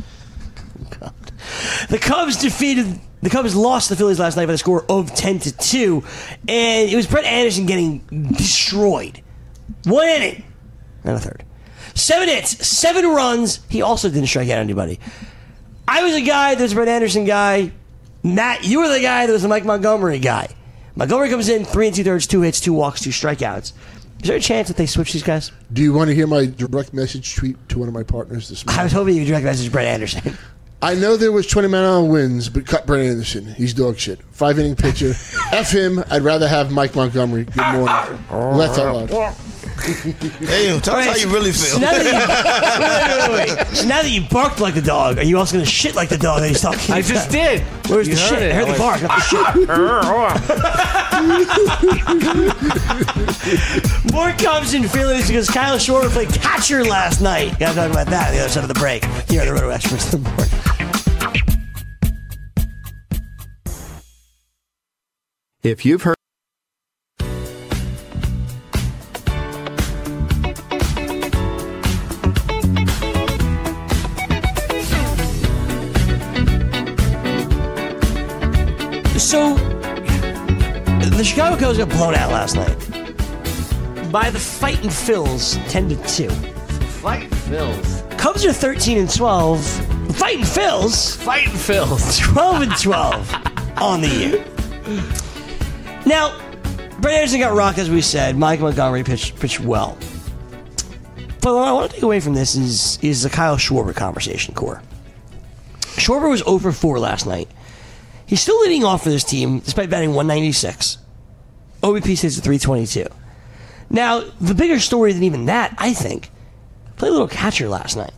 The Cubs defeated. The Cubs lost the Phillies last night by the score of ten to two, and it was Brett Anderson getting destroyed. One inning, and a third, seven hits, seven runs. He also didn't strike out anybody. I was a guy that was a Brett Anderson guy. Matt, you were the guy that was the Mike Montgomery guy. Montgomery comes in three and two thirds, two hits, two walks, two strikeouts. Is there a chance that they switch these guys? Do you want to hear my direct message tweet to one of my partners this morning? I was hoping you could direct message Brett Anderson. I know there was twenty man hour wins, but cut Brett Anderson. He's dog shit. Five inning pitcher. F him. I'd rather have Mike Montgomery. Good morning. Left out loud. Hey, tell us how you really So feel. now that you, wait, wait, wait, wait. So now that you barked like the dog, are you also going to shit like the dog that he's talking I about? just did. Where's You the heard shit? it. I heard the bark, not the shit. More Cubs and Phillies because Kyle Schwarber played catcher last night. Gotta talk about that on the other side of the break. Here are the Roto Experts in the morning. If you've heard So, the Chicago Cubs got blown out last night by the Fightin' Phils, ten to two. Fighting Phils. Cubs are thirteen and twelve. The Fightin' Phils, Fighting Phils. twelve and twelve on the year. Now, Brett Anderson got rocked, as we said. Mike Montgomery pitched pitched well. But what I want to take away from this is is the Kyle Schwarber conversation, Core. Schwarber was zero for four last night. He's still leading off for this team, despite batting one ninety-six. O B P sits at three twenty-two. Now, the bigger story than even that, I think, played a little catcher last night.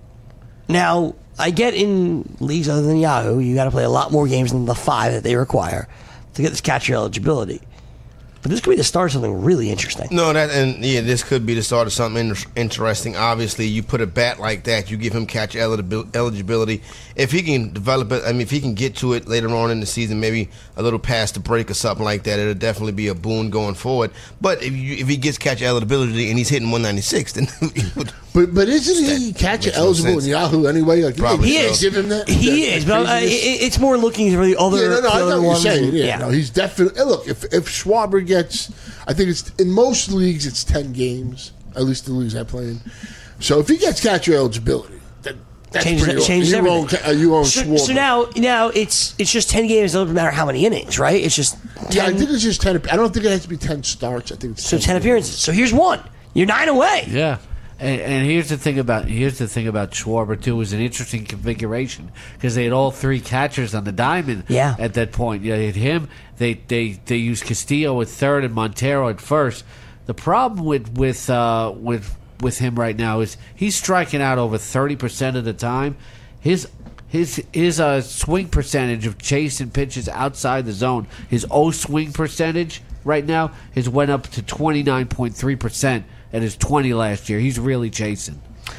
Now, I get in leagues other than Yahoo, you got to play a lot more games than the five that they require to get this catcher eligibility. But this could be the start of something really interesting. No, that and yeah, this could be the start of something inter- interesting. Obviously, you put a bat like that, you give him catch eligibil- eligibility. If he can develop it, I mean, if he can get to it later on in the season, maybe a little past the break or something like that, it'll definitely be a boon going forward. But if you, if he gets catch eligibility and he's hitting one ninety-six, then he would. But but isn't he catcher makes no eligible sense. in Yahoo anyway? Like, Probably He so. is. Give him that. He that- is, that but uh, it, craziness? it's more looking for the other, Yeah, no, no, the I other know what you're ones. saying. Yeah, yeah. no, he's definitely. Look, if if Schwarber gets, I think it's in most leagues it's ten games. At least the leagues I play in. So if he gets catcher eligibility, that, that's Changes- pretty. changes you everything. own, ca- uh, you own So, Schwarber. so now, now it's it's just ten games. It doesn't matter how many innings, right? It's just ten, yeah, I think it's just ten. I don't think it has to be ten starts. I think it's so ten appearances. So here's one. You're nine away. Yeah. And, and here's the thing about here's the thing about Schwarber too, is an interesting configuration because they had all three catchers on the diamond. Yeah. At that point, yeah, they had him. They they they used Castillo at third and Montero at first. The problem with with uh, with with him right now is he's striking out over thirty percent of the time. His his his uh, swing percentage of chasing pitches outside the zone, his O swing percentage right now has went up to twenty-nine point three percent. At his twenty last year, he's really chasing.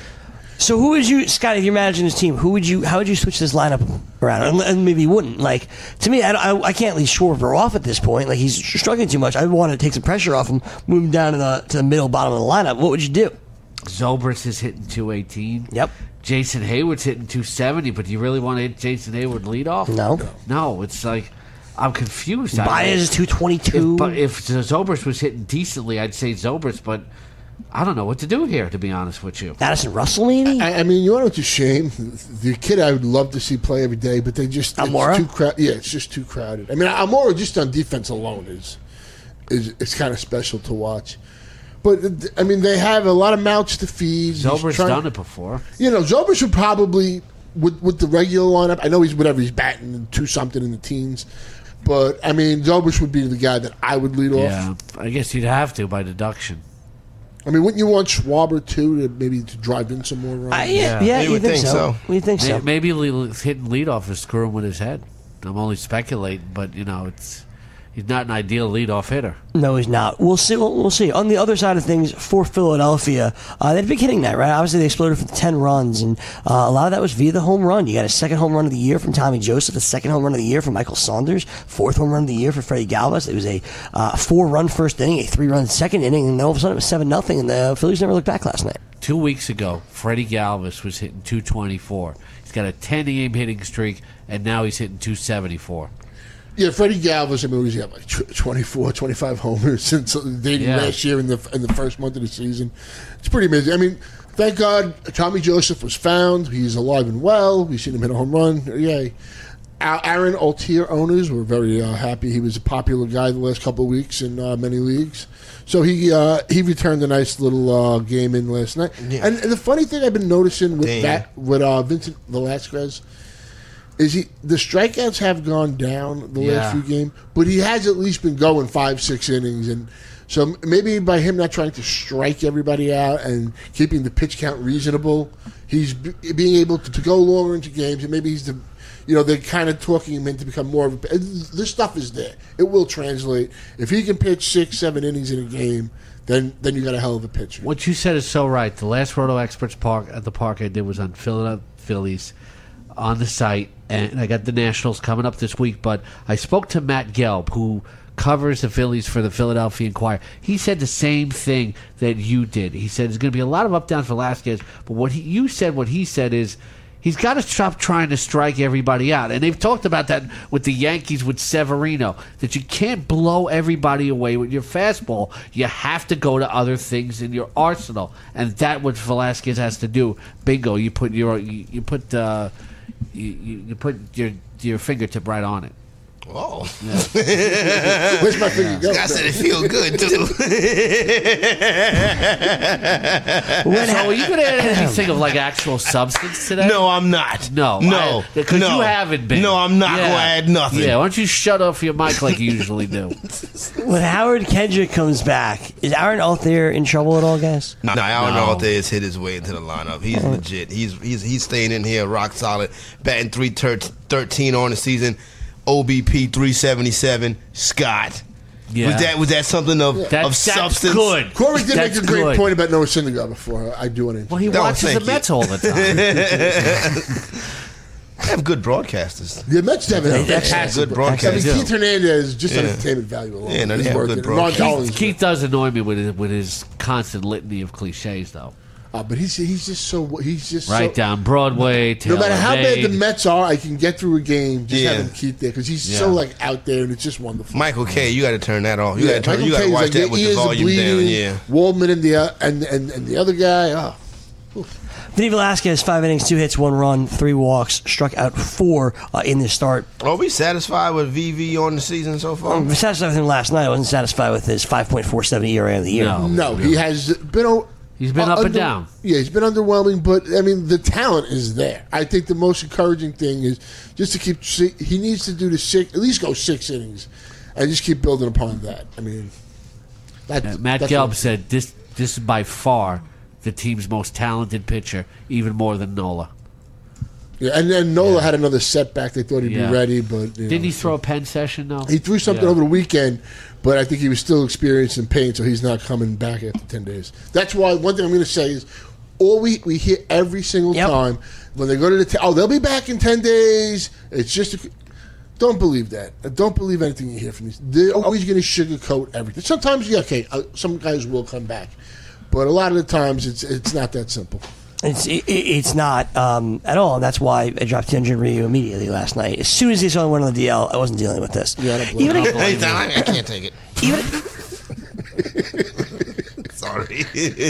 So who would you, Scott? If you're managing his team, who would you? How would you switch this lineup around? And, and maybe you wouldn't. Like to me, I, I, I can't leave Schwarber off at this point. Like he's struggling too much. I want to take some pressure off him, move him down to the to the middle bottom of the lineup. What would you do? Zobrist is hitting two eighteen. Yep. Jason Hayward's hitting two seventy. But do you really want to hit Jason Hayward lead off? No. No, it's like I'm confused. I- Baez is two twenty two. If, but if Zobrist was hitting decently, I'd say Zobrist. But I don't know what to do here, to be honest with you. Addison Russell, maybe. I, I mean, you know, it's a shame. The kid I would love to see play every day, but they just Almora? it's too crowded. Yeah, it's just too crowded. I mean, Almora just on defense alone is is it's kind of special to watch. But I mean, they have a lot of mouths to feed. He's Zobrist's trying- done it before. You know, Zobrist should probably with with the regular lineup. I know he's whatever he's batting two something in the teens, but I mean, Zobrist would be the guy that I would lead off. Yeah, I guess you'd have to by deduction. I mean, wouldn't you want Schwarber too to maybe to drive in some more runs? I, yeah, Yeah. yeah, You you would think, think so? so. We think so. May- Maybe le- hitting leadoff is screwing with his head. I'm only speculating, but you know, it's he's not an ideal leadoff hitter. No, he's not. We'll see. We'll, we'll see. On the other side of things, for Philadelphia, uh, they've been hitting that, right? Obviously, they exploded for ten runs, and uh, a lot of that was via the home run. You got a second home run of the year from Tommy Joseph, a second home run of the year from Michael Saunders, fourth home run of the year for Freddie Galvis. It was a uh, four-run first inning, a three-run second inning, and then all of a sudden it was seven nothing, and the Phillies never looked back last night. Two weeks ago, Freddie Galvis was hitting two twenty-four. He's got a ten-game hitting streak, and now he's hitting two seventy-four. Yeah, Freddie Galvis, I mean, what does he have, like tw- twenty-four, twenty-five homers since dating Yeah. last year in the in the first month of the season. It's pretty amazing. I mean, thank God Tommy Joseph was found. He's alive and well. We've seen him hit a home run. Yay. A- Aaron Altier owners were very uh, happy. He was a popular guy the last couple of weeks in uh, many leagues. So he uh, he returned a nice little uh, game in last night. Yeah. And, and the funny thing I've been noticing with Damn. that, with uh, Vincent Velasquez, is he the strikeouts have gone down the Yeah. last few games, but he has at least been going five, six innings, and So maybe by him not trying to strike everybody out and keeping the pitch count reasonable, he's b- being able to, to go longer into games, and maybe he's the, you know, they're kind of talking him in to become more of a. This stuff is there. It will translate. If he can pitch six, seven innings in a game, then then you got a hell of a pitcher. What you said is so right. The last Roto Experts park at the park I did was on Philadelphia Phillies on the site, and I got the Nationals coming up this week. But I spoke to Matt Gelb, who covers the Phillies for the Philadelphia Inquirer. He said the same thing that you did. He said there's going to be a lot of up down for Velasquez, but what he, you said, what he said is he's got to stop trying to strike everybody out. And they've talked about that with the Yankees with Severino, that you can't blow everybody away with your fastball. You have to go to other things in your arsenal, and that's what Velasquez has to do. Bingo! You put your you, you put uh, you, you put your your fingertip right on it. Whoa. Yeah. Where's my finger go? I said it feel good too. When, so are you going to add anything of like actual substance today? No, I'm not. No. No. Because no. you haven't been. No, I'm not yeah. going to add nothing. Yeah, why don't you shut off your mic like you usually do? When Howard Kendrick comes back, is Aaron Altherr in trouble at all, guys? No, Aaron No. Altherr has hit his way into the lineup. He's legit. He's he's he's staying in here rock solid. Batting three thirteen on the season. O B P three seventy-seven. Scott. Yeah. Was that was that something of, That's, of that's substance? good. Corey did That's make a great good. point about Noah Syndergaard before. I do want to. Well, he No, watches thank the you. Mets all the time. They have good broadcasters. The Mets have They- a they fantastic. good I mean, broadcasters. Keith Hernandez just on Yeah. entertainment value alone. Yeah, no, they is have worth good it. broadcasters. Ron Darling's Keith, Keith does annoy me with his, with his constant litany of cliches, though. Uh, but he's he's just so he's just Right so, down Broadway. No matter how bad the Taylor Mets are, I can get through a game just Yeah. having Keith there because he's Yeah. so like out there and it's just wonderful. Michael K, you got to turn that off. You Yeah, got to turn. Michael You got to K's watch like, that their with the ears are volume bleeding, down. Yeah. Waldman and the uh, and, and and the other guy. Oh. Vinny Velasquez, five innings, two hits, one run, three walks, struck out four uh, in this start. Are we satisfied with V V on the season so far? I was satisfied with him last night. I wasn't satisfied with his five point four seven E R A of the year. No. No, he has been. o- He's been uh, up and under- down. Yeah, he's been underwhelming, but I mean the talent is there. I think the most encouraging thing is just to keep. si- He needs to do the six, at least go six innings, and just keep building upon that. I mean, that, Uh, Matt that's Gelb what- said this this is by far the team's most talented pitcher, even more than Nola. Yeah, and then Nola had another setback. They thought he'd Yeah. be ready, but you Didn't know, he throw a pen session, though? He threw something Yeah. over the weekend, but I think he was still experiencing pain, so he's not coming back after ten days. That's why one thing I'm going to say is, all we we hear every single Yep. time when they go to the t- oh they'll be back in ten days. It's just a, don't believe that. Don't believe anything you hear from these. They're always going to sugarcoat everything. Sometimes yeah, okay, uh, some guys will come back, but a lot of the times it's it's not that simple. It's it, it's not um, at all, and that's why I dropped Tianjin Ryu immediately last night. As soon as he saw one on the D L, I wasn't dealing with this. Yeah, I don't blame even you. if- Hey, I I can't take it. even Sorry.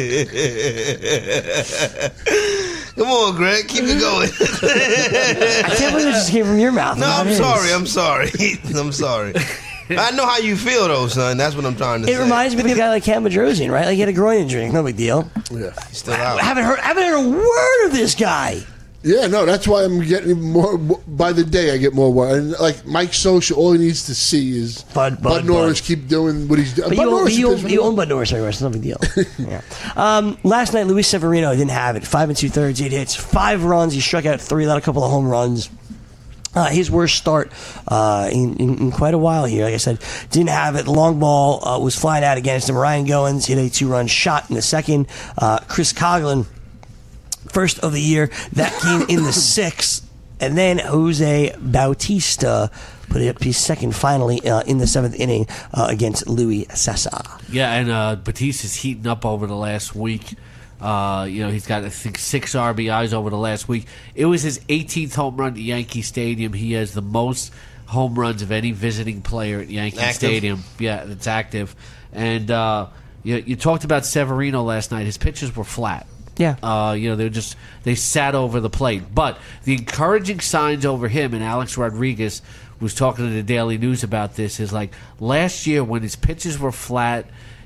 Come on, Greg. Keep it going. I can't believe it just came from your mouth. No, not I'm his. sorry. I'm sorry. I'm sorry. I know how you feel, though, son. That's what I'm trying to It say. reminds me of a guy like Cam Bedrosian, right? Like he had a groin injury, no big deal. Yeah, He's still I out. haven't heard, I haven't heard a word of this guy. yeah, no, that's why I'm getting more by the day. I get more work. And like Mike Socha, all he needs to see is Bud- Bud- Norris Bud. keep doing what he's doing. But Bud you, own, Norris you, is own, you own Bud Norris everywhere. It's no big deal. yeah. um, last night, Luis Severino didn't have it. Five and two thirds, eight hits, five runs. He struck out three, let a couple of home runs. Uh, his worst start uh, in, in, in quite a while here. Like I said, didn't have it. The long ball uh, was flying out against him. Ryan Goins hit a two-run shot in the second. Uh, Chris Coughlin, first of the year, that came in the sixth. And then Jose Bautista put it up his second finally uh, in the seventh inning uh, against Louis Cessa. Yeah, and uh, Batista's heating up over the last week. Uh, you know, he's got, I think, six R B Is over the last week. It was his eighteenth home run at Yankee Stadium. He has the most home runs of any visiting player at Yankee Active? Stadium. Yeah, it's active. And uh, you, you talked about Severino last night. His pitches were flat. Yeah. Uh, you know, they were just they sat over the plate. But the encouraging signs over him, and Alex Rodriguez was talking to the Daily News about this, is like last year when his pitches were flat,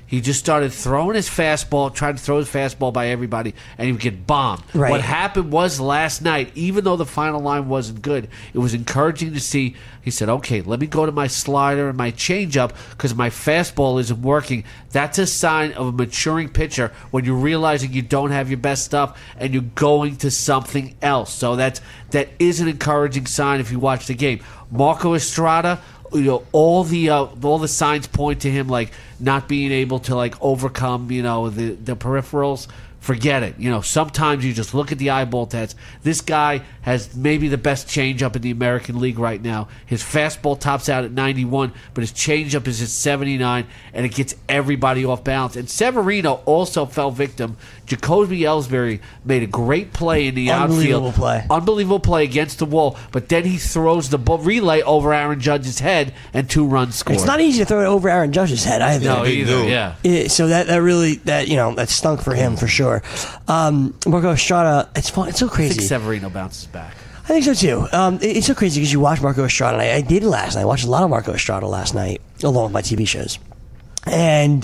He just started throwing his fastball, trying to throw his fastball by everybody, and he would get bombed. Right. What happened was last night, even though the final line wasn't good, it was encouraging to see. He said, okay, let me go to my slider and my changeup because my fastball isn't working. That's a sign of a maturing pitcher when you're realizing you don't have your best stuff and you're going to something else. So that's, that is an encouraging sign if you watch the game. Marco Estrada, you know, all the uh, all the signs point to him like not being able to like overcome, you know, the the peripherals. Forget it. You know, sometimes you just look at the eyeball test. This guy has maybe the best changeup in the American League right now. His fastball tops out at ninety-one, but his changeup is at seventy-nine, and it gets everybody off balance. And Severino also fell victim. Jacoby Ellsbury made a great play in the Unbelievable outfield. play. Unbelievable play against the wall, but then he throws the ball relay over Aaron Judge's head, and two runs scored. It's not easy to throw it over Aaron Judge's head either. No, Big either. dude. Yeah. It- so that, that really that you know that stunk for him for sure. Um, Marco Estrada, it's fun. It's so I think crazy. Severino bounces back. I think so too. Um, it- it's so crazy because you watch Marco Estrada, and I, I did last night. I watched a lot of Marco Estrada last night, along with my T V shows. And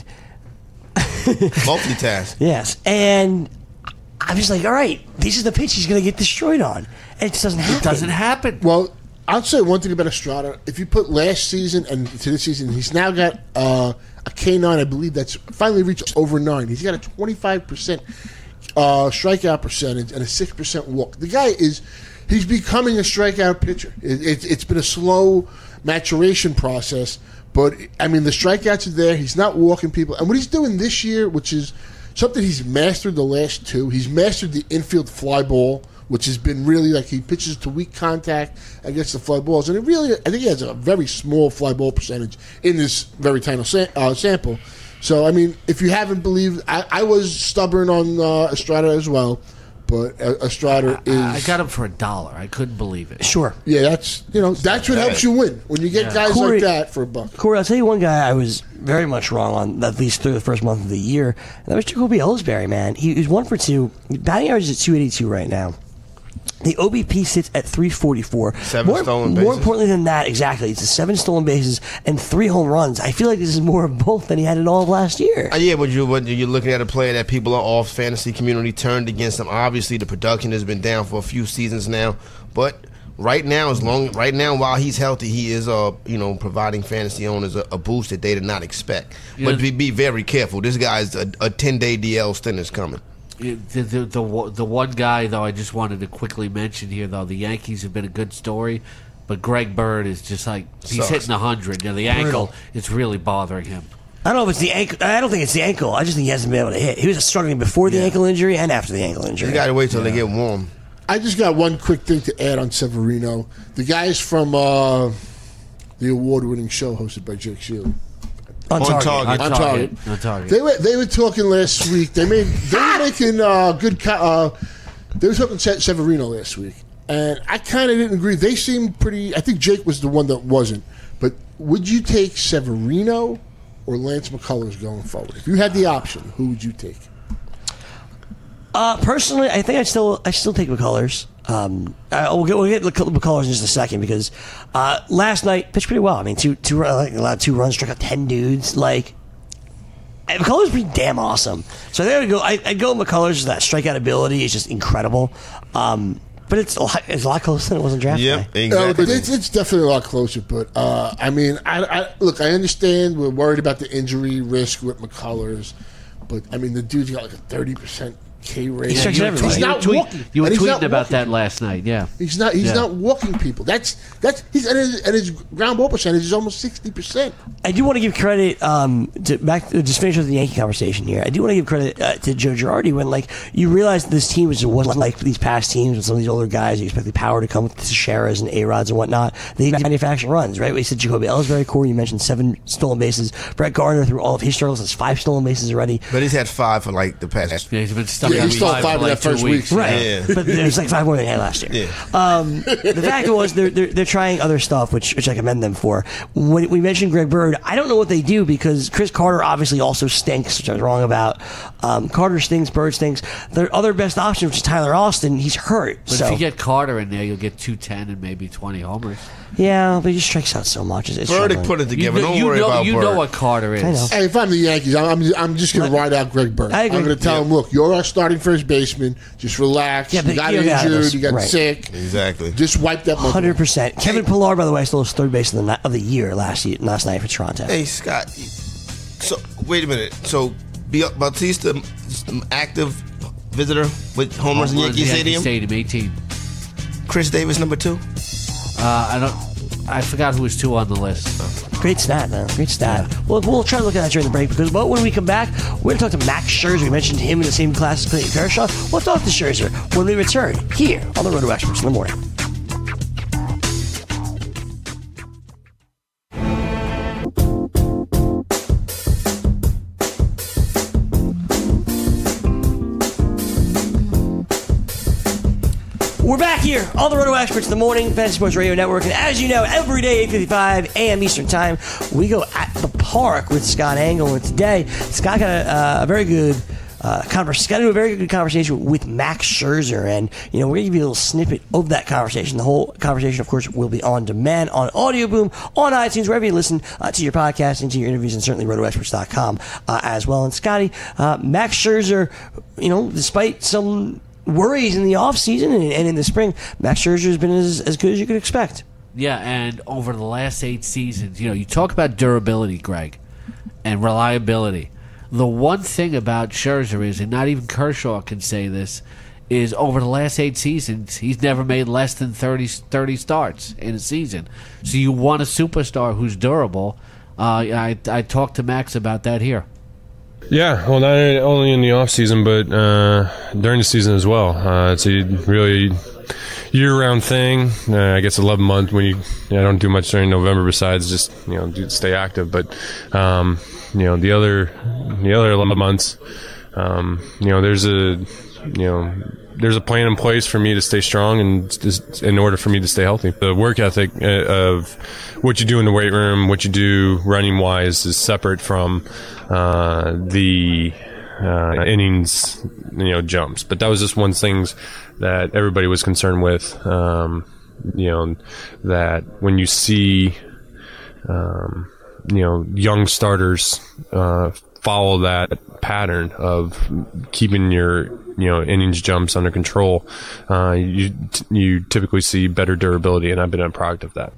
Multitask. yes, and I'm just like, all right, this is the pitch he's going to get destroyed on, and it just doesn't happen. It doesn't happen. Well, I'll say one thing about Estrada. If you put last season and to this season, he's now got uh, a K nine, I believe that's finally reached over nine. He's got a twenty-five percent uh, strikeout percentage and a six percent walk. The guy is, he's becoming a strikeout pitcher. It, it, it's been a slow maturation process, but, I mean, the strikeouts are there. He's not walking people. And what he's doing this year, which is something he's mastered the last two, he's mastered the infield fly ball, which has been really like he pitches to weak contact against the fly balls. And it really, I think he has a very small fly ball percentage in this very tiny sa- uh, sample. So, I mean, if you haven't believed, I, I was stubborn on uh, Estrada as well, but uh, Estrada is. I got him for a dollar. I couldn't believe it. Sure. Yeah, that's, you know, that's what helps you win. When you get Yeah. guys Corey- like that for a buck. Corey, I'll tell you one guy I was very much wrong on, at least through the first month of the year, and that was Jacoby Ellsbury, man. He, he's one for two. Batting average is at two eighty-two right now. The O B P sits at three forty-four. Seven more, stolen More bases. importantly than that, exactly, it's a seven stolen bases and three home runs. I feel like this is more of both than he had in all of last year. Uh, yeah, but you when you're looking at a player that people are off fantasy community turned against him. Obviously, the production has been down for a few seasons now, but right now, as long right now while he's healthy, he is uh you know providing fantasy owners a, a boost that they did not expect. Yeah. But be, be very careful. This guy's a, a ten day D L stint is coming. The, the, the, the one guy, though, I just wanted to quickly mention here, though, the Yankees have been a good story, but Greg Bird is just like, he's Sucks. hitting one hundred. You know, the ankle is really bothering him. I don't know if it's the ankle. I don't think it's the ankle. I just think he hasn't been able to hit. He was struggling before the Yeah. ankle injury and after the ankle injury. You got to wait till they get warm. I just got one quick thing to add on Severino. The guys from uh, the award-winning show hosted by Jake Shield. on on target. target. On On target. target. On target. They were they were talking last week. They made they were making uh, good. Co- uh, they were talking Se- Severino last week, and I kind of didn't agree. They seemed pretty. I think Jake was the one that wasn't. But would you take Severino or Lance McCullers going forward? If you had the option, who would you take? Uh, personally, I think I still I still take McCullers. Um, I, we'll get we'll get McCullers in just a second because uh, last night pitched pretty well. I mean, two two uh, like, allowed two runs, struck out ten dudes. Like and McCullers pretty damn awesome. So there we go. I I go with McCullers. That strikeout ability is just incredible. Um, but it's a lot, it's a lot closer than it was in draft Yep, day. Uh, exactly. but it's, it's definitely a lot closer. But uh, I mean, I, I look. I understand we're worried about the injury risk with McCullers, but I mean, the dude's got like a thirty percent K rate. He strikes you, everybody. He's you were not tweet- walking. you were And he's not tweeting about walking that people. last night, yeah. He's not. He's Yeah. not walking people. That's that's. He's and his, and his ground ball percentage is almost sixty percent. I do want to give credit um, to back to just finish with the Yankee conversation here. I do want to give credit uh, to Joe Girardi when like you realize this team was wasn't like these past teams with some of these older guys. You expect the power to come with Teixeiras and A-Rods and whatnot. They manufacture runs, right? We said Jacoby Ellsbury, Corey. You mentioned seven stolen bases. Brett Gardner through all of his struggles has five stolen bases already. But he's had five for like the past. Yeah, he's been stuck every Yeah, he week. stole five in like that first two week. weeks. Right, Yeah. but there's like five more than they had last year. Yeah. Um, the fact was they're, they're they're trying other stuff, which which I commend them for. When we mentioned Greg Bird, I don't know what they do because Chris Carter obviously also stinks, which I was wrong about. Um, Carter stinks, Bird stinks. Their other best option, which is Tyler Austin, he's hurt. But so if you get Carter in there, you'll get two ten and maybe twenty homers. yeah, but he just strikes out so much. It's, it's Burdick struggling. put it You, together. know, Don't you worry know, about you Bird. know what Carter is. I know. Hey, if I'm the Yankees, I'm I'm, I'm just going to ride out Greg Bird. I agree. I'm going to tell him, look, you're our starting first baseman. Just relax. Yeah, but you got you're out of injured. this. You got Right. sick. Exactly. Just wipe that. Hundred percent. Kevin Pillar, by the way, stole his third base of the, ni- of the year last year, last night for Toronto. Hey, Scott. So wait a minute. So B- Bautista, active visitor with homers in Yankee Stadium. Stadium, eighteen. Chris Davis, number two. Uh, I don't. I forgot who was two on the list. Great stat, man. Great stat. Well, we'll try to look at that during the break because well, when we come back, we're going to talk to Max Scherzer. We mentioned him in the same class as Clayton Kershaw. We'll talk to Scherzer when we return here on the Roto Experts in the morning. We're back here on the Roto Experts in the morning, Fantasy Sports Radio Network. And as you know, every day, eight fifty-five a.m. Eastern Time, we go at the park with Scott Engel. And today, Scott got a, uh, a very good uh, conversation. Got into a very good conversation with Max Scherzer. And, you know, we're going to give you a little snippet of that conversation. The whole conversation, of course, will be on demand on Audio Boom, on iTunes, wherever you listen uh, to your podcast and to your interviews, and certainly roto experts dot com uh, as well. And, Scotty, uh, Max Scherzer, you know, despite some worries in the offseason and, and in the spring, Max Scherzer has been as, as good as you could expect. Yeah, and over the last eight seasons, you know, you talk about durability, Greg, and reliability. The one thing about Scherzer is, and not even Kershaw can say this, is over the last eight seasons, he's never made less than thirty, thirty starts in a season. So you want a superstar who's durable. Uh, I, I talked to Max about that here. Yeah, well, not only in the off season, but uh, during the season as well. Uh, it's a really year-round thing. Uh, I guess eleven month when you, I don't do much during November besides just you know do, stay active. But um, you know the other the other eleven months, um, you know there's a you know. There's a plan in place for me to stay strong and just in order for me to stay healthy. The work ethic of what you do in the weight room, what you do running wise is separate from uh, the uh, innings, you know, jumps. But that was just one thing that everybody was concerned with. Um, you know, that when you see, um, you know, young starters uh, follow that pattern of keeping your you know innings jumps under control, uh, you you typically see better durability, and I've been a product of that.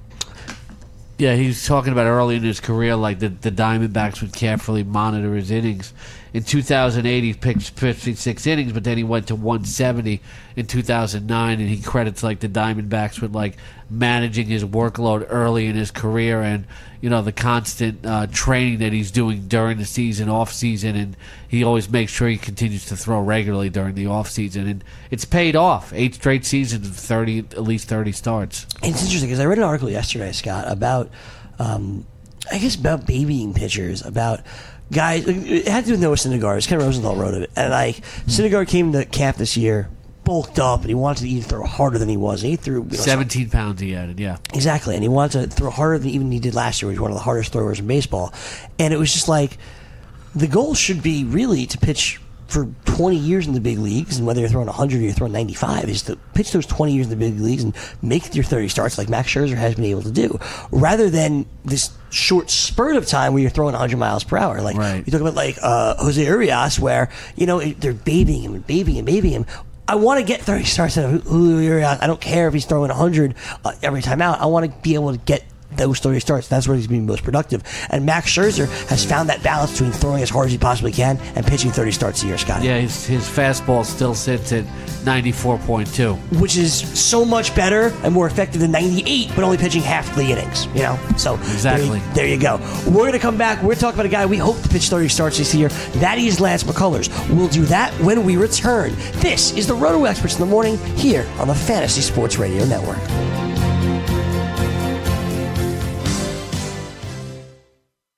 Yeah, he was talking about early in his career, like the, the Diamondbacks would carefully monitor his innings. In two thousand eight, he pitched fifty-six innings, but then he went to one seventy in two thousand nine, and he credits like the Diamondbacks with like managing his workload early in his career, and you know the constant uh, training that he's doing during the season, off season, and he always makes sure he continues to throw regularly during the off season, and it's paid off. Eight straight seasons of thirty, at least thirty starts. And it's interesting because I read an article yesterday, Scott, about um, I guess about babying pitchers, about guys. It had to do with Noah Syndergaard. Ken Rosenthal wrote it, and like Syndergaard came to camp this year, bulked up, and he wanted to even throw harder than he was. And he threw you know, Seventeen pounds he added, yeah, exactly, and he wanted to throw harder than even he did last year. He was one of the hardest throwers in baseball, and it was just like the goal should be really to pitch for twenty years in the big leagues, and whether you're throwing one hundred or you're throwing ninety-five, is to pitch those twenty years in the big leagues and make your thirty starts like Max Scherzer has been able to do, rather than this short spurt of time where you're throwing one hundred miles per hour. Like right. you talk about like uh, Jose Urias, where you know they're babying him and babying and babying him. I want to get thirty starts out of Julio Urias. I don't care if he's throwing one hundred uh, every time out. I want to be able to get those thirty starts. That's where he's being most productive. And Max Scherzer has found that balance between throwing as hard as he possibly can and pitching thirty starts a year, Scotty. Yeah, his, his fastball still sits at ninety-four point two. Which is so much better and more effective than ninety-eight, but only pitching half the innings, you know? So exactly. There, there you go. We're going to come back. We're talking about a guy we hope to pitch thirty starts this year. That is Lance McCullers. We'll do that when we return. This is the Roto Experts in the Morning here on the Fantasy Sports Radio Network.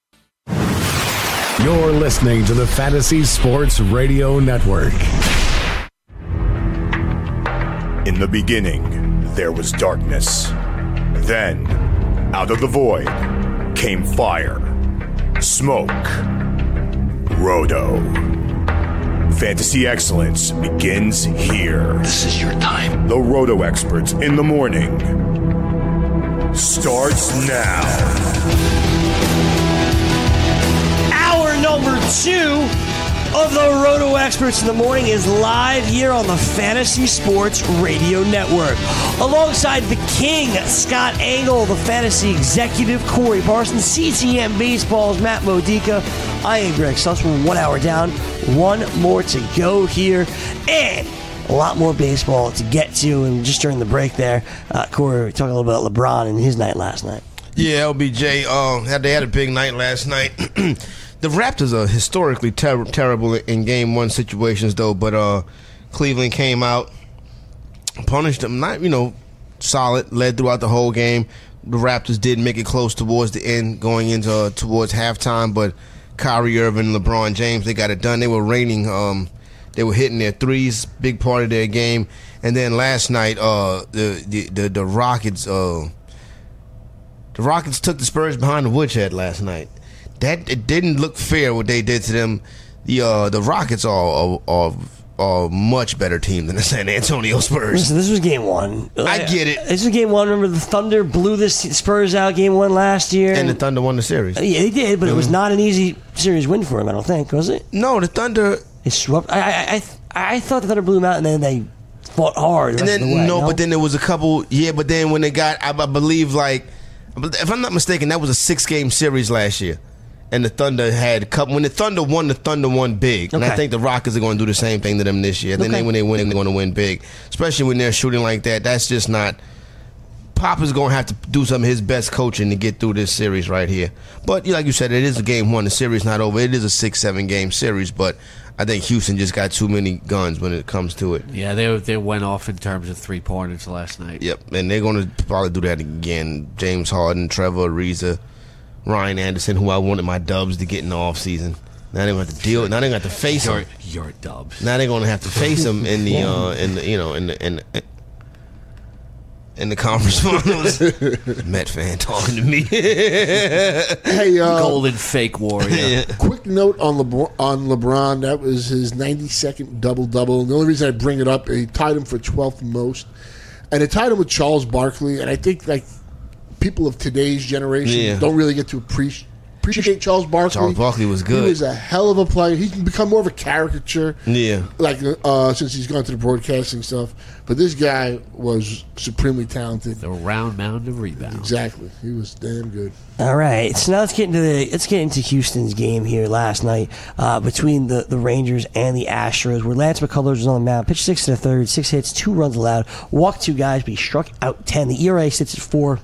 You're listening to the Fantasy Sports Radio Network. In the beginning, there was darkness. Then, out of the void, came fire, smoke, Roto. Fantasy excellence begins here. This is your time. The Roto experts in the morning starts now. Hour number two of the Roto Experts in the Morning is live here on the Fantasy Sports Radio Network. Alongside the king, Scott Engel, the fantasy executive, Corey Parsons, C T M Baseball's Matt Modica. I am Greg Sussman, one hour down, one more to go here, and a lot more baseball to get to. And just during the break there, uh, Corey, we talked a little about LeBron and his night last night. Yeah, L B J, uh, had they had a big night last night. The Raptors are historically ter- terrible in game one situations, though. But uh, Cleveland came out, punished them. Not you know, solid, led throughout the whole game. The Raptors did make it close towards the end, going into uh, towards halftime. But Kyrie Irving and LeBron James, they got it done. They were raining. Um, they were hitting their threes, big part of their game. And then last night, uh, the, the the the Rockets, uh, the Rockets took the Spurs behind the woodshed last night. That it didn't look fair what they did to them. The uh, the Rockets are, are, are a much better team than the San Antonio Spurs. Listen, this was game one. I get it. This was game one. Remember the Thunder blew the Spurs out game one last year? And the Thunder won the series. Yeah, they did, but mm-hmm. it was not an easy series win for them, I don't think, was it? No, the Thunder... They swept. I, I, I, I thought the Thunder blew them out, and then they fought hard the and rest then, of the way. No, no, but then there was a couple... Yeah, but then when they got... I, I believe, like... If I'm not mistaken, that was a six-game series last year. And the Thunder had a couple. When the Thunder won, the Thunder won big. And okay. I think the Rockets are going to do the same thing to them this year. Then okay. they, when they win, they're going to win big. Especially when they're shooting like that. That's just not. Pop is going to have to do some of his best coaching to get through this series right here. But like you said, it is a game one. The series not over. It is a six, seven game series. But I think Houston just got too many guns when it comes to it. Yeah, they they went off in terms of three pointers last night. Yep, and they're going to probably do that again. James Harden, Trevor Ariza, Ryan Anderson, who I wanted my dubs to get in the offseason. Now they're going to have to deal. Now they're going to have to face your, them. Your dubs. Now they're going to have to face them in the, uh, in the, you know, in the, in the, in the conference finals. Met fan talking to me. Hey, uh, Golden fake warrior. Yeah. quick note on LeBron, on LeBron. That was his ninety-second double-double. The only reason I bring it up, he tied him for twelfth most. And it tied him with Charles Barkley. And I think, like, people of today's generation Yeah. don't really get to appreciate appreciate Charles Barkley. Charles Barkley was good. He was a hell of a player. He's become more of a caricature. Yeah. Like uh, since he's gone to the broadcasting stuff. But this guy was supremely talented. The round mound of rebounds. Exactly. He was damn good. All right, so now let's get into the let's get into Houston's game here last night uh, between the, the Rangers and the Astros, where Lance McCullers was on the mound, pitched six to the third, six hits, two runs allowed, walked two guys, but he struck out ten. The E R A sits at four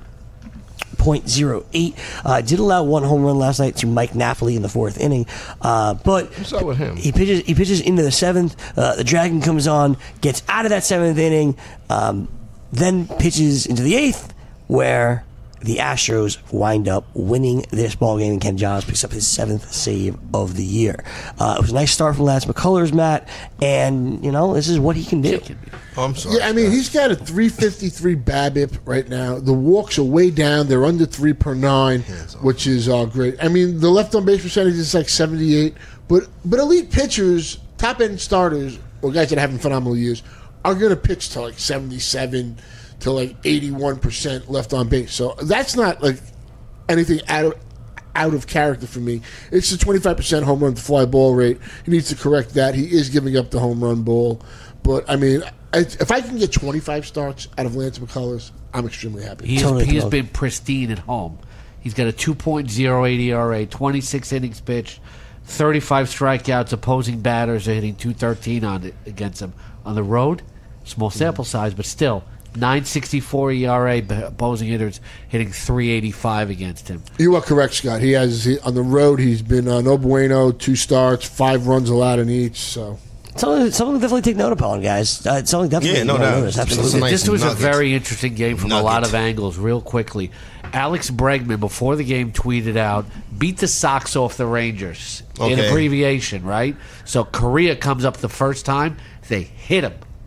point oh eight. Uh, did allow one home run last night to Mike Napoli in the fourth inning, uh, but What's up with him? he pitches he pitches into the seventh. Uh, the Dragon comes on, gets out of that seventh inning, um, then pitches into the eighth, where the Astros wind up winning this ball game, and Ken Giles picks up his seventh save of the year. Uh, it was a nice start from Lance McCullers, Matt, and you know this is what he can do. Oh, I'm sorry. Yeah, I mean, he's got a three fifty-three BABIP right now. The walks are way down. They're under three per nine, which is uh, great. I mean, the left on base percentage is like seventy-eight. But but elite pitchers, top end starters, or guys that are having phenomenal years, are going to pitch to like seventy-seven to like eighty-one percent left on base. So that's not like anything out of out of character for me. It's the twenty-five percent home run to fly ball rate. He needs to correct that. He is giving up the home run ball. But, I mean, if I can get twenty-five starts out of Lance McCullers, I'm extremely happy. He, Totally is, he has thrilled. been pristine at home. He's got a two point oh eight E R A, twenty-six innings pitched, thirty-five strikeouts. Opposing batters are hitting two thirteen on it against him. On the road, small sample size, but still, nine sixty-four E R A. Opposing hitters hitting three eighty-five against him. You are correct, Scott. He has he, on the road. He's been uh, no bueno, two starts, five runs allowed in each. So Something, something to definitely take note upon, guys. Uh, something definitely Yeah, no to doubt. notice. It's been Absolutely. some nice This was nuggets. a very interesting game from a lot Nugget. of angles. Real quickly, Alex Bregman before the game tweeted out, "Beat the socks off the Rangers." In Okay. abbreviation, right? So Korea comes up the first time, they hit him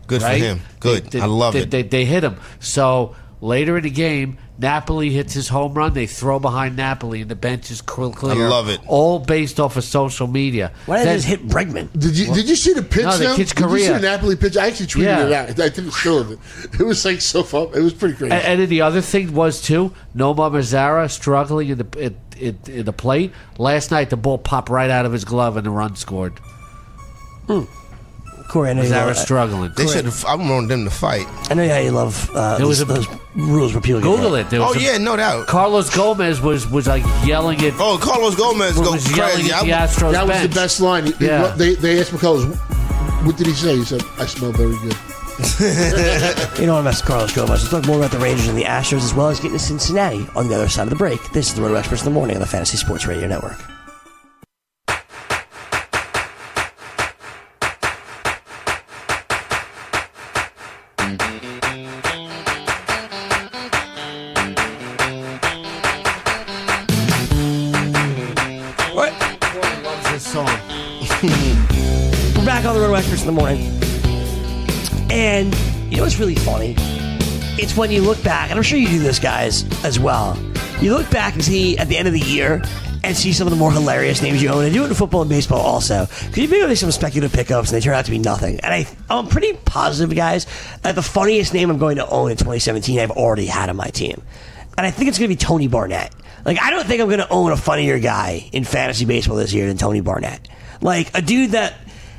Good for right? him. Good. They, they, I love they, it. They, they hit him. So later in the game, Napoli hits his home run. They throw behind Napoli, and the bench is clear. I love it. All based off of social media. Why did they Then- just hit Bregman? Did you did you see the pitch? No, the though? kid's Did you see Korea. the Napoli pitch? I actually tweeted Yeah. it out. I took a still of it. It was like so fun. It was pretty crazy. And, and then the other thing was too, Nomar Mazara struggling in the in, in, in the plate. Last night, the ball popped right out of his glove, and the run scored. Corey, I know, you Mazara love, struggling. They should have. I wanted them to fight. I know how you love uh, There was those, a- those rules where people get Google hit. it. There was Oh a- yeah, no doubt. Carlos Gomez was was like yelling at. Oh, Carlos Gomez was goes yelling crazy. at the I- Astros that was bench. the best line. He- Yeah. They they asked McCullers, what did he say? He said, "I smell very good." You know what, Mister Carlos Gomez. Let's talk more about the Rangers and the Astros as well as getting to Cincinnati on the other side of the break. This is the Roto Experts in the Morning on the Fantasy Sports Radio Network. What? Loves this song. We're back on the Roto Experts in the Morning. And you know what's really funny? It's when you look back, and I'm sure you do this, guys, as well. You look back and see at the end of the year and see some of the more hilarious names you own, and do it in football and baseball also. Because you pick up some speculative pickups and they turn out to be nothing. And I, I'm pretty positive, guys, that the funniest name I'm going to own in twenty seventeen I've already had on my team. And I think it's going to be Tony Barnett. Like, I don't think I'm going to own a funnier guy in fantasy baseball this year than Tony Barnett. Like, a dude that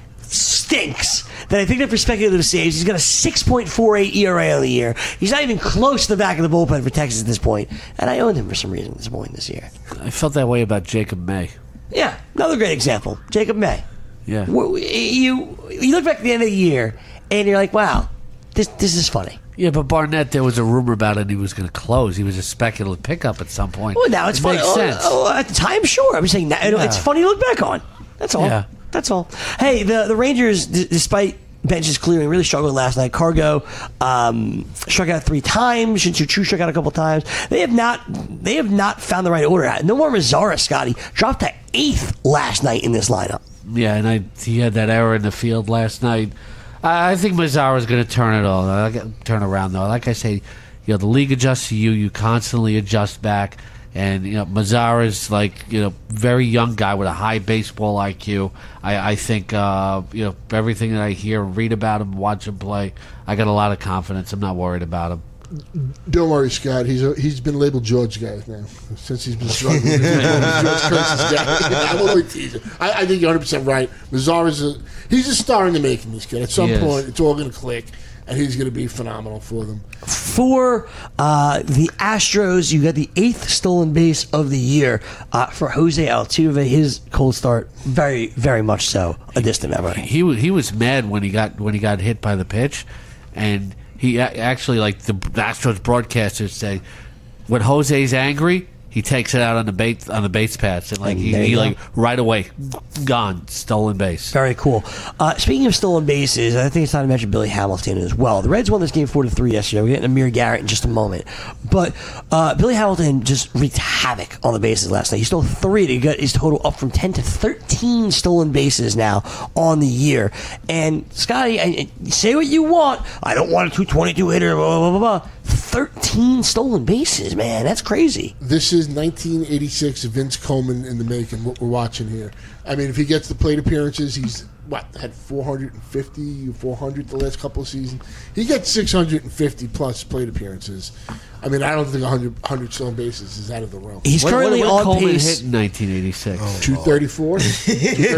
stinks. That I think that for speculative saves, he's got a six point four eight E R A on the year. He's not even close to the back of the bullpen for Texas at this point. And I owned him for some reason at this point this year. I felt that way about Jacob May. Yeah, another great example. Jacob May. Yeah. Wh- You, you look back at the end of the year, and you're like, wow, this this is funny. Yeah, but Barnett, there was a rumor about it and he was going to close. He was a speculative pickup at some point. Well, now it's it funny. makes Oh, sense. oh, at the time, sure. I'm saying that it's funny to look back on. That's all. Yeah. That's all. Hey, the the Rangers, d- despite benches clearing, really struggled last night. Cargo um, struck out three times. Shin-Soo Choo struck out a couple times. They have not they have not found the right order. No more Mazzara, Scotty. Dropped to eighth last night in this lineup. Yeah, and I, he had that error in the field last night. I, I think Mazzara's going to turn it all. I got- turn around though. Like I say, you know, the league adjusts to you. You constantly adjust back. And you know, Mazzara's like you know, very young guy with a high baseball I Q. I, I think uh, you know everything that I hear, read about him, watch him play. I got a lot of confidence. I'm not worried about him. Don't worry, Scott. He's a, he's been labeled George guy now since he's been struggling. He's been labeled George Kurtz's guy. I'm only teasing. I, I think you're one hundred percent right. Mazzara's a he's a star in the making. This kid. At some He is. point, it's all going to click, and he's going to be phenomenal for them. For uh, the Astros, you got the eighth stolen base of the year uh, for Jose Altuve. His cold start, very, very much so a distant memory. He wa- he was mad when he got when he got hit by the pitch, and he a- actually like the Astros broadcasters say, when Jose's angry, he takes it out on the base on the base paths, and like And he, there you he go. like right away gone stolen base. Very cool. Uh, speaking of stolen bases, I think it's time to mention Billy Hamilton as well. The Reds won this game four to three yesterday. We're getting Amir Garrett in just a moment, but uh, Billy Hamilton just wreaked havoc on the bases last night. He stole three to get his total up from ten to thirteen stolen bases now on the year. And Scotty, I, I- say what you want. I don't want a two twenty-two hitter. Blah blah blah blah. Thirteen stolen bases, man. That's crazy. This is nineteen eighty-six Vince Coleman in the making, what we're watching here. I mean, if he gets the plate appearances, he's, what, had four hundred fifty, four hundred the last couple of seasons. He gets six hundred fifty plus plate appearances. I mean, I don't think one hundred, one hundred stolen bases is out of the realm. He's What- currently what, what on Coleman pace. hit in nineteen eighty-six. two thirty-four? two thirty-two.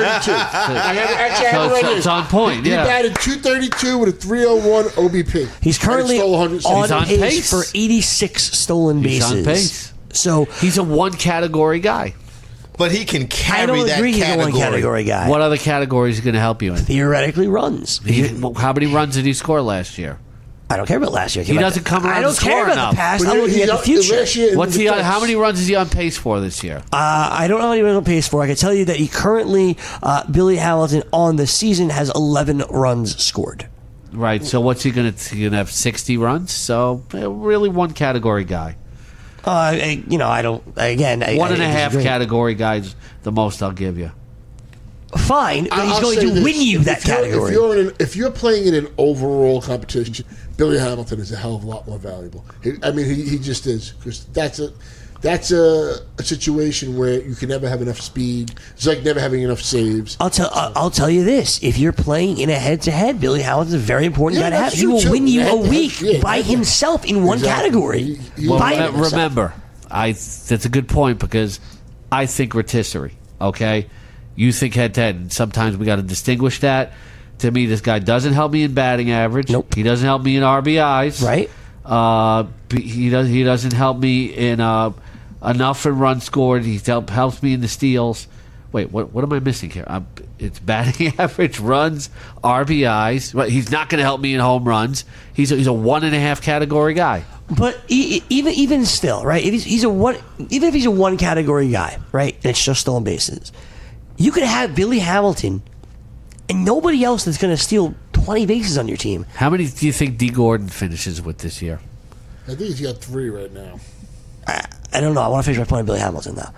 I have, actually, I have So it it's, right here. it's on point. He Yeah, batted two thirty-two with a three oh one O B P. He's And he currently stole one on, hundred He's on pace, pace. for eighty-six stolen He's bases. on pace. So he's a one category guy. But he can carry I don't that agree he's a category. one category guy. What other category is he going to help you in? Theoretically runs. He, how many runs did he score last year? I don't care about last year. I care He about doesn't the- come around I don't to care score about enough. the past. But I'm looking he- at the he- future. last year in What's the he on, defense- how many runs is he on pace for this year? Uh, I don't know how many he's on pace for. I can tell you that he currently, uh, Billy Hamilton on the season has eleven runs scored. Right. So what's he going to? He going to have sixty runs? So uh, really, one category guy. Uh, I, you know, I don't. Again, I, One and I a half disagree. category guys. The most I'll give you. fine, but he's I'll going say to this. win you If that you're- category. If you're, in an, if you're playing in an overall competition, Billy Hamilton is a hell of a lot more valuable. He, I mean, he, he just is, because that's a that's a, a situation where you can never have enough speed. It's like never having enough saves. I'll tell. I'll I'll tell you this: if you're playing in a head-to-head, Billy Hamilton's a very important Yeah, guy to have. that's He true, will too. win you a Head-to-head, week yeah, by head-to-head. himself in one Exactly. category. He- he- Well, by remem- himself. remember, I that's a good point because I think rotisserie. Okay, you think head to head, and sometimes we got to distinguish that. To me, this guy doesn't help me in batting average. Nope. He doesn't help me in R B Is. Right. Uh, b- he does. He doesn't help me in uh, enough in runs scored. He help, helps me in the steals. Wait, what? What am I missing here? I'm, it's batting average, runs, R B Is. Well, he's not going to help me in home runs. He's a, he's a one and a half category guy. But e- even even still, right? If he's, he's a one, even if he's a one category guy, right? And it's just stolen bases. You could have Billy Hamilton, and nobody else that's going to steal twenty bases on your team. How many do you think D. Gordon finishes with this year? I think he's got three right now. I, I don't know. I want to finish my point on Billy Hamilton, though.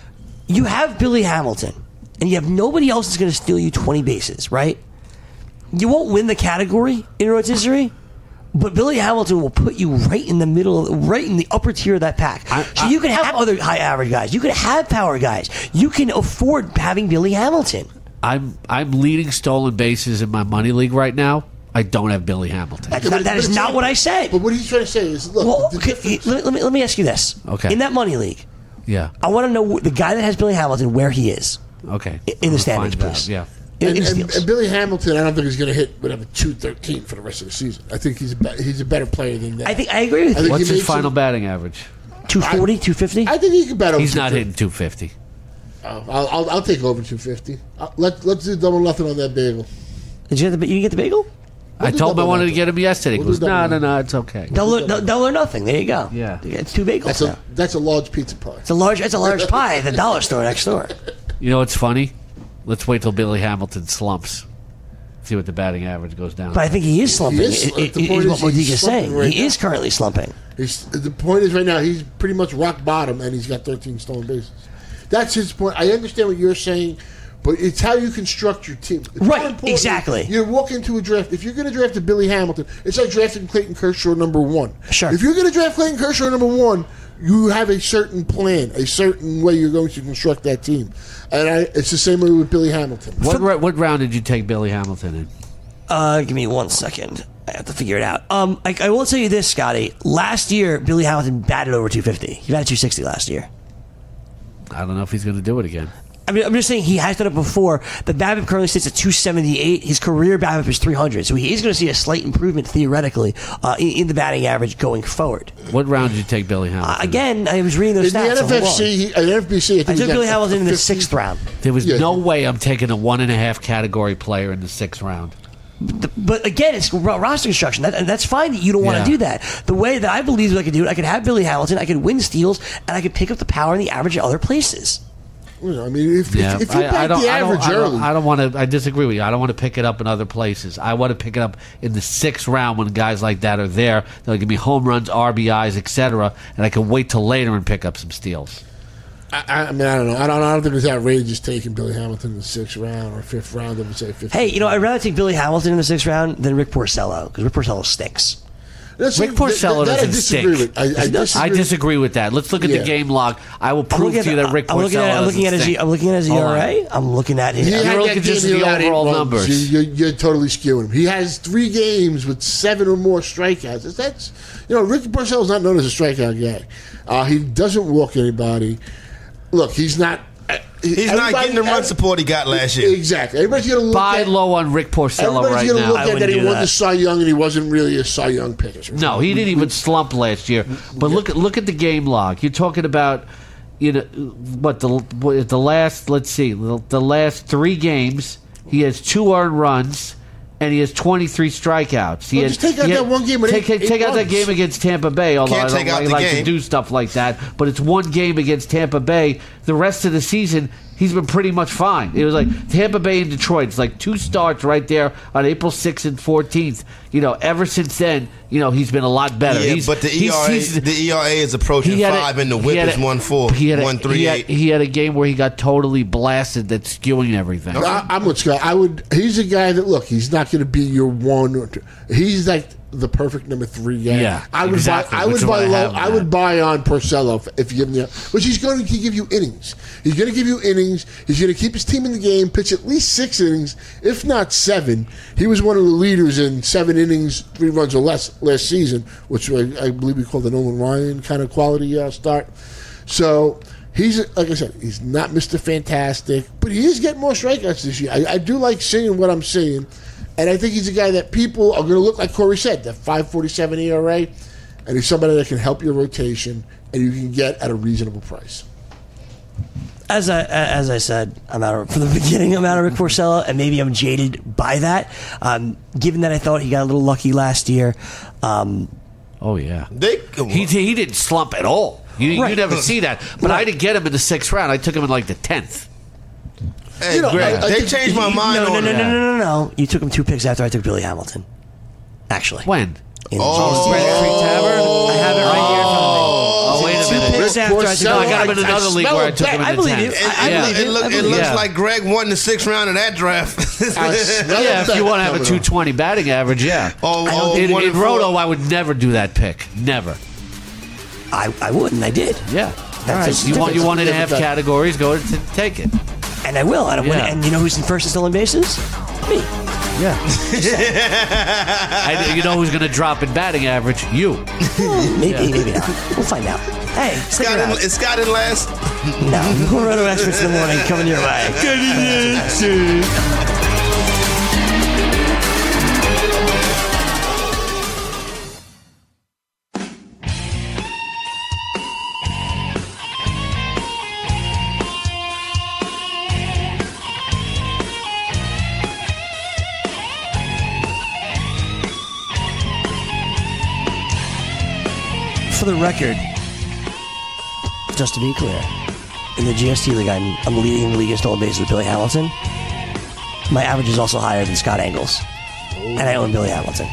You have Billy Hamilton, and you have nobody else that's going to steal you twenty bases, right? You won't win the category in rotisserie, but Billy Hamilton will put you right in the middle, right in the upper tier of that pack. I- so I- you can have other high average guys. You can have power guys. You can afford having Billy Hamilton. I'm I'm leading stolen bases in my money league right now. I don't have Billy Hamilton. That's not, that is it's- not what I said. But what he's trying to say is, look, Well, the okay, difference- let, me, let, me, let me ask you this. Okay. In that money league, Yeah. I want to know the guy that has Billy Hamilton, where he is Okay. in the We'll standings, find out. please. Yeah. In, And, in and, steals. and Billy Hamilton, I don't think he's going to hit whatever two thirteen for the rest of the season. I think he's a be- he's a better player than that. I think I agree with I you. think What's he his made some- final batting average? two forty, two fifty? I think he can bat over. He's not two fifty. hitting two fifty. Oh, I'll, I'll I'll take over two fifty. Uh, let let's do double nothing on that bagel. Did you get the, you get the bagel? I do told him I double wanted to nothing. get him yesterday. We'll He goes, do no, double no, no, it's okay. Double, or- double or nothing. There you go. Yeah. It's two bagels That's now. a that's a large pizza pie. It's a large. It's a large pie at the dollar store next door. You know what's funny? Let's wait till Billy Hamilton slumps. See what the batting average goes down. But I think he is slumping. He is- It- it- the it point is is what he's Modique is slumping saying. right he now. is currently slumping. He's, the point is right now he's pretty much rock bottom and he's got thirteen stolen bases. That's his point. I understand what you're saying, but it's how you construct your team. It's Right, more important, exactly. You walk into a draft. If you're going to draft a Billy Hamilton, it's like drafting Clayton Kershaw number one. Sure. If you're going to draft Clayton Kershaw number one, you have a certain plan, a certain way you're going to construct that team, and I, it's the same way with Billy Hamilton. what, ra- what round did you take Billy Hamilton in? Uh, give me one second. I have to figure it out. Um, I, I will tell you this, Scotty. Last year, Billy Hamilton batted over two fifty. He batted two sixty last year. I don't know if he's going to do it again. I mean, I'm just saying he has done it before. The BABIP currently sits at two seventy-eight. His career BABIP is three hundred, so he is going to see a slight improvement theoretically uh, in, in the batting average going forward. What round did you take Billy Hamilton? Uh, again, I was reading those In the stats. N F F along. C, he, in N F B C, I, I think took he's Billy at Hamilton in the fifty. sixth round. There was Yeah. no way I'm taking a one and a half category player in the sixth round. But again, it's ro- roster construction, that, and that's fine that you don't want Yeah. to do that. The way that I believe that I could do it, I could have Billy Hamilton, I could win steals, and I could pick up the power and the average at other places. You know, I mean, if, Yeah, if, if you I, I back don't. the I don't, average I early, don't, I don't want to. I disagree with you. I don't want to pick it up in other places. I want to pick it up in the sixth round when guys like that are there. They'll give me home runs, R B Is, et cetera, and I can wait till later and pick up some steals. I, I mean, I don't know. I don't, I don't think it's outrageous taking Billy Hamilton in the sixth round or fifth round. I would say fifth. Hey, you know, I'd rather take Billy Hamilton in the sixth round than Rick Porcello, because Rick Porcello stinks. That's- Rick Porcello that- that I doesn't disagree stink. with. I, I disagree. I disagree with that. Let's look at Yeah. the game log. I will I'm prove looking to you at, that Rick I'm looking Porcello at, I'm looking at his, doesn't I'm looking at his E Hold R A. on. I'm looking at his. He You're had looking that just game at the he allowed eight overall runs. numbers. You, you're, you're totally skewing him. He has three games with seven or more strikeouts. That's you know, Rick Porcello's not known as a strikeout guy. Uh, he doesn't walk anybody. Look, he's not. Uh, He's not everybody- getting the run support he got last year. Exactly. Everybody's going to look Buy at. low on Rick Porcello Everybody's right going to now. look I at that wouldn't he do won that. the Cy Young and he wasn't really a Cy Young pick. No, he didn't even slump last year. But look at look at the game log. You're talking about, you know, what the what, the last. Let's see, the, the last three games, he has two earned runs, and he has twenty-three strikeouts. He Well, has, just take out he that had- one game with Take, eight- take eight out that runs. game against Tampa Bay. Although Can't I take don't out really the like game. to do stuff like that, but it's one game against Tampa Bay. The rest of the season, he's been pretty much fine. It was like Tampa Bay and Detroit. It's like two starts right there on April sixth and fourteenth. You know, ever since then, you know, he's been a lot better. Yeah, he's, but the E R A, he's- he's- the E R A is approaching he had a- five, and the he whip had is a- one four, he had a- one three he had- eight. He had a game where he got totally blasted. That's skewing everything. I, I'm with Scott. I would. He's a guy that look. He's not going to be your one or two. He's like the perfect number three guy. Yeah, I would exactly, buy. I which would is what buy. I Low, have I with would buy on Porcello if, if you give him the. Which he's going to give you innings. He's going to give you innings. He's going to keep his team in the game. Pitch at least six innings, if not seven. He was one of the leaders in seven innings, three runs or less last season, which I, I believe we called the Nolan Ryan kind of quality uh, start. So. He's, like I said, he's not Mister Fantastic, but he is getting more strikeouts this year. I, I do like seeing what I'm seeing, and I think he's a guy that people are going to look, like Corey said, that five forty-seven E R A, and he's somebody that can help your rotation, and you can get at a reasonable price. As I as I said, I'm out of, from the beginning. I'm out of Rick Porcello, and maybe I'm jaded by that. Um, given that I thought he got a little lucky last year. Um, Oh yeah, They, he he didn't slump at all. You Right. you never see that. But Right. I didn't get him in the sixth round. I took him in like the tenth. hey, You know, Greg, I- I they think- changed my mind no, no, on no, him. no, no, no, no, no. You took him two picks after I took Billy Hamilton. Actually, When? in the Oh. G S T Street Tavern, I have it right here in front of me. Oh, wait a Two minute. picks after I took No, I Billy got him in I another league smell where I it took back. him in I the believe you. tenth. And, I- I and yeah. look, it, look, I it believe looks you. like Greg won the sixth round of that draft. I smell Yeah, it if you back want to have a coming two on. twenty batting average, yeah. Oh, I oh, don't- in one in and four. Roto, I would never do that pick. Never. I, I would, and I did. Yeah. That's All right. just You want different. you one and a half Different. categories? Go to take it. And I will. And, I Yeah. and you know who's in first and stolen bases? Me. Yeah. I, you know who's going to drop in batting average? You. Maybe, maybe not. We'll find out. Hey, stick Scott around. in, is Scott in last? No, we're Roto Experts in the morning coming your way. For the record, just to be clear, in the G S T League, I'm, I'm leading the league in stolen bases with Billy Hamilton. My average is also higher than Scott Engels, and I own Billy Hamilton.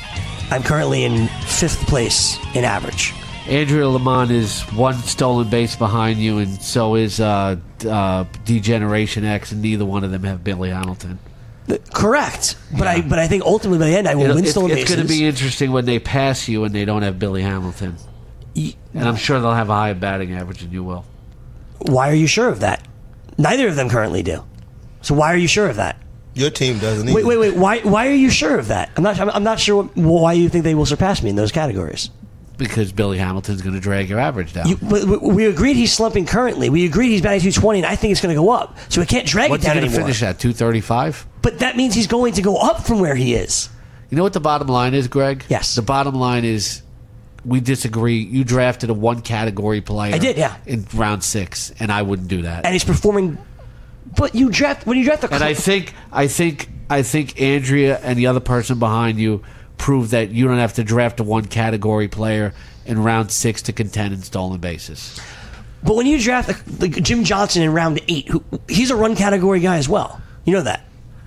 I'm currently in fifth place in average. Andrea Lemon is one stolen base behind you, and so is uh, uh, Degeneration X, and neither one of them have Billy Hamilton. Uh, Correct, but I but I think ultimately by the end I will It'll- win it's stolen it's bases. going to be interesting when they pass you and they don't have Billy Hamilton. Y- And I'm sure they'll have a higher batting average than you will. Why are you sure of that? Neither of them currently do. So why are you sure of that? Your team doesn't either. Wait, wait, wait. Why why are you sure of that? I'm not I'm, I'm not sure what, why you think they will surpass me in those categories. Because Billy Hamilton's going to drag your average down. You, but we we agreed he's slumping currently. We agreed he's batting two twenty, and I think it's going to go up. So we can't drag What's it he down going to anymore. finish at? two thirty-five? But that means he's going to go up from where he is. You know what the bottom line is, Greg? Yes. The bottom line is we disagree. You drafted a one category player. I did, yeah. In round six, and I wouldn't do that. And he's performing. But you draft when you draft the. And I think, I think, I think Andrea and the other person behind you prove that you don't have to draft a one category player in round six to contend in stolen bases. But when you draft the, the Jim Johnson in round eight, who he's a run category guy as well. You know that.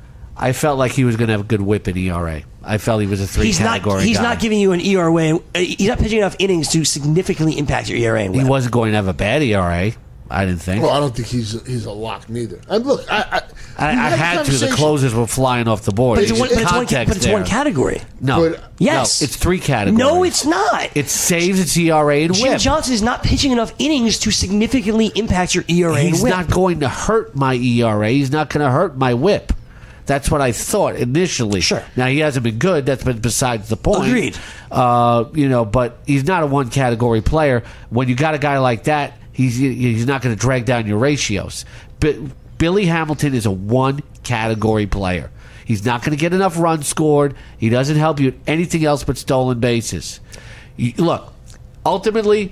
I felt like he was going to have a good whip in E R A. I felt he was a three He's not. category He's guy. not giving you an E R A. uh, He's not pitching enough innings to significantly impact your E R A. And He whip. wasn't going to have a bad E R A. I didn't think. Well, I don't think he's he's a lock neither. And look, I I, I, we I had a had to. The conversation- closers were flying off the board. But it's, There's one, but, it's one, context but it's one there. category. No, But- Yes. no, it's three categories. No, it's not. It saves its E R A and Jim whip. Johnson is not pitching enough innings to significantly impact your E R A He's and whip. not going to hurt my E R A. He's not going to hurt my whip. That's what I thought initially. Sure. Now he hasn't been good. That's been besides the point. Agreed. Uh, you know, but he's not a one category player. When you got a guy like that, he's he's not going to drag down your ratios. But Billy Hamilton is a one category player. He's not going to get enough runs scored. He doesn't help you at anything else but stolen bases. You, look, ultimately,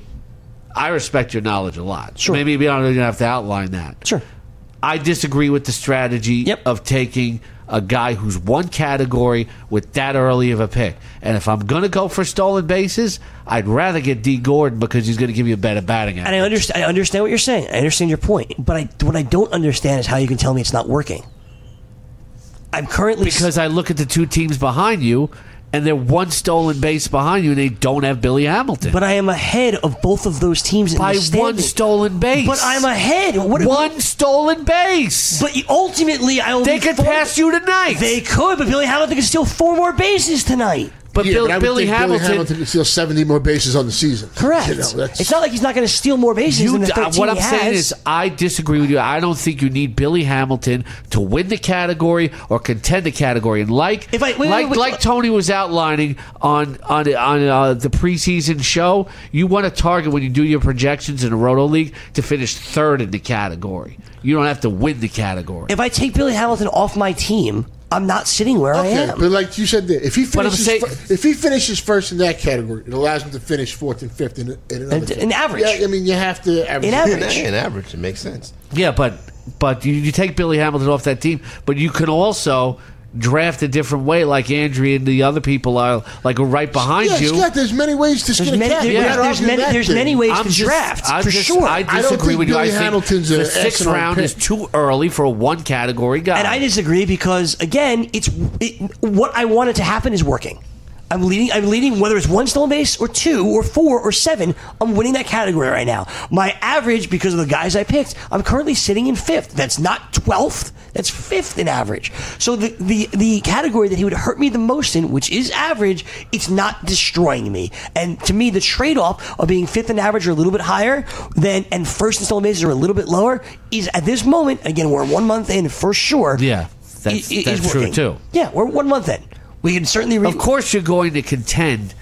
I respect your knowledge a lot. Sure. Maybe we don't even have to outline that. Sure. I disagree with the strategy Yep. of taking a guy who's one category with that early of a pick. And if I'm going to go for stolen bases, I'd rather get D. Gordon because he's going to give you a better batting average. And I understand. I understand what you're saying. I understand your point. But I, what I don't understand is how you can tell me it's not working. I'm currently because I look at the two teams behind you, and they're one stolen base behind you, and they don't have Billy Hamilton. But I am ahead of both of those teams in by the standing. one stolen base. But I'm ahead. What, one stolen base. But ultimately, I only they could four, pass you tonight. They could, but Billy Hamilton could steal four more bases tonight. But, yeah, Bill, but I would Billy, think Hamilton, Billy Hamilton can steal seventy more bases on the season. Correct. You know, that's, it's not like he's not going to steal more bases you, than the thirteen what I'm he saying has. is, I disagree with you. I don't think you need Billy Hamilton to win the category or contend the category. And like, If I- wait, wait, like, wait, like wait. Tony was outlining on on on uh, the preseason show, you want to target when you do your projections in a Roto League to finish third in the category. You don't have to win the category. If I take Billy Hamilton off my team, I'm not sitting where I okay, am. but like you said, there, if he But I'm finishes, saying- fir- if he finishes first in that category, it allows him to finish fourth and fifth in, in another. In- team. in average. Yeah, I mean, you have to average. In it. average. Yeah, in average, it makes sense. Yeah, but but you, you take Billy Hamilton off that team, but you can also draft a different way, like Andrea and the other people are, like are right behind Yeah, you. Scott, there's many ways to There's skin a many, cat. there- We're there's, not there's arguing many, that there's thing. many ways I'm to just- draft, I'm for just- sure. I I don't disagree think with you. I Billy think Hamilton's the an sixth excellent round pick. is too early for a one category guy. And I disagree because, again, it's it, what I wanted to happen is working. I'm leading. I'm leading. Whether it's one stolen base or two or four or seven, I'm winning that category right now. My average, because of the guys I picked, I'm currently sitting in fifth. That's not twelfth. That's fifth in average. So the the the category that he would hurt me the most in, which is average, it's not destroying me. And to me, the trade-off of being fifth in average or a little bit higher than and first in stolen bases are a little bit lower is at this moment. Again, we're one month in for sure. Yeah, that's- i- i- that's is true, working. too. Yeah, we're one month in. We can certainly. Re- Of course, you're going to contend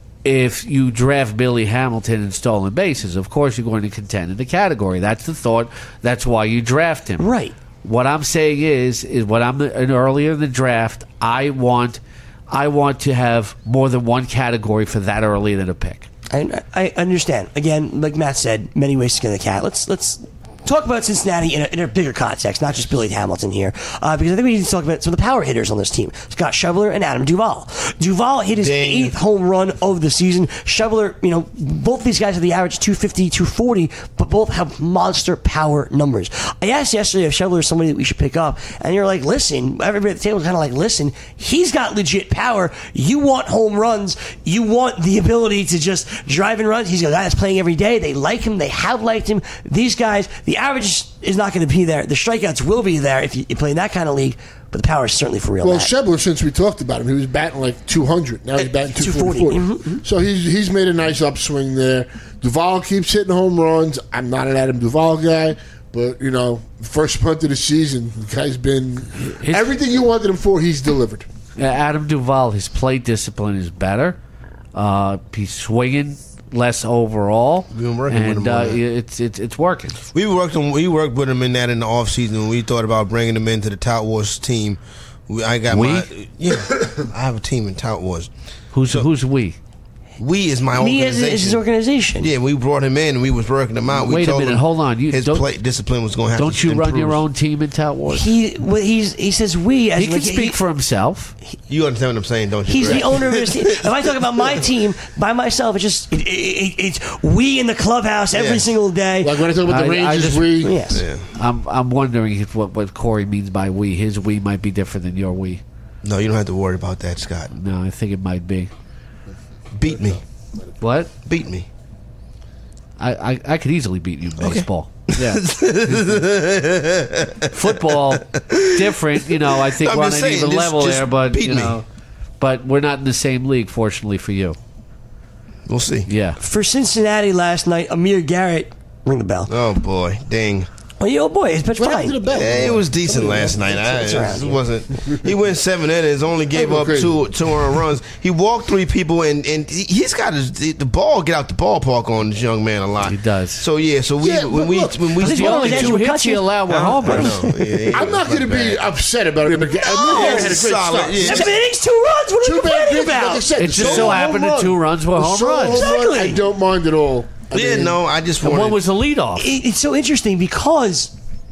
if you draft Billy Hamilton in stolen bases. Of course, you're going to contend in the category. That's the thought. That's why you draft him. Right. What I'm saying is, is what I'm in earlier in the draft. I want, I want to have more than one category for that early than a pick. I, I understand. Again, like Matt said, many ways to skin the cat. Let's let's talk about Cincinnati in a, in a bigger context, not just Billy Hamilton here, uh, because I think we need to talk about some of the power hitters on this team. Scott Schebler and Adam Duvall. Duvall hit his Ding. eighth home run of the season. Schebler, you know, both these guys have the average two fifty, two forty, but both have monster power numbers. I asked yesterday if Schebler is somebody that we should pick up, and you're like, listen, everybody at the table is kind of like, listen, he's got legit power. You want home runs. You want the ability to just drive in runs. He's a guy that's playing every day. They like him. They have liked him. These guys, the average is not going to be there. The strikeouts will be there if you, you play in that kind of league, but the power is certainly for real. Well, Matt. Schebler, since we talked about him, he was batting like two hundred. Now he's batting two forty. Mhm, So he's he's made a nice upswing there. Duvall keeps hitting home runs. I'm not an Adam Duvall guy, but, you know, first month of the season, the guy's been His- everything you wanted him for, he's delivered. Uh, Adam Duvall, his play discipline is better. Uh, he's swinging less overall, We've been working with and him on uh, that. it's it's it's working. We worked on, we worked with him in that in the offseason when we thought about bringing him into the Tout Wars team. We, I got We? my yeah. I have a team in Tout Wars. Who's who's we? We is my Me as, organization. as his organization. Yeah, we brought him in and we was working him out. We Wait a told minute, him hold on. You- his don't- play discipline was going to have Don't to you run improve. your own team in Tout Wars? He well, he's he says we as He can like, speak for himself. You understand what I'm saying, don't you? He's Greg? the owner of his team. If I talk about my team by myself, it's just it, it, it, it's we in the clubhouse every Yeah. single day. Like when I talk about the I- I Rangers, just- we Yes. Yeah. I'm I'm wondering if what what Corey means by we. His we might be different than your we. No, you don't have to worry about that, Scott. No, I think it might be. Beat me. What? Beat me. I, I, I could easily beat you in baseball. Yeah. Football, different. You know, I think I'm we're on just an saying, even just- level just there, but beat you me. know, but we're not in the same league. Fortunately for you. We'll see. Yeah. For Cincinnati last night, Amir Garrett, ring the bell. Oh boy, ding. Oh, yeah, oh boy, it's pitched what fine. happened to the bell? Yeah, it was decent last night. I, it's around it here. wasn't. He went seven innings, only gave go up crazy. two two earned runs. He walked three people, and and he- he's got his, the ball get out the ballpark on this young man a lot. He does. So yeah, so we Yeah, when but we look, when we He's The one of only those two Andrew hits he McCutcheon. allowed were I homers. know, yeah, yeah, I'm not going to be bad. upset about him. Amir Oh, Garrett had a great solid, start. yeah. Seven innings, two runs. What are Two you bad complaining pitches, like I about? said, It the just so solo happened home the two run. runs were The home solo runs. home run, Exactly. I don't mind at all. I Yeah, mean, no, I just And wanted. one was the leadoff. It- it's so interesting because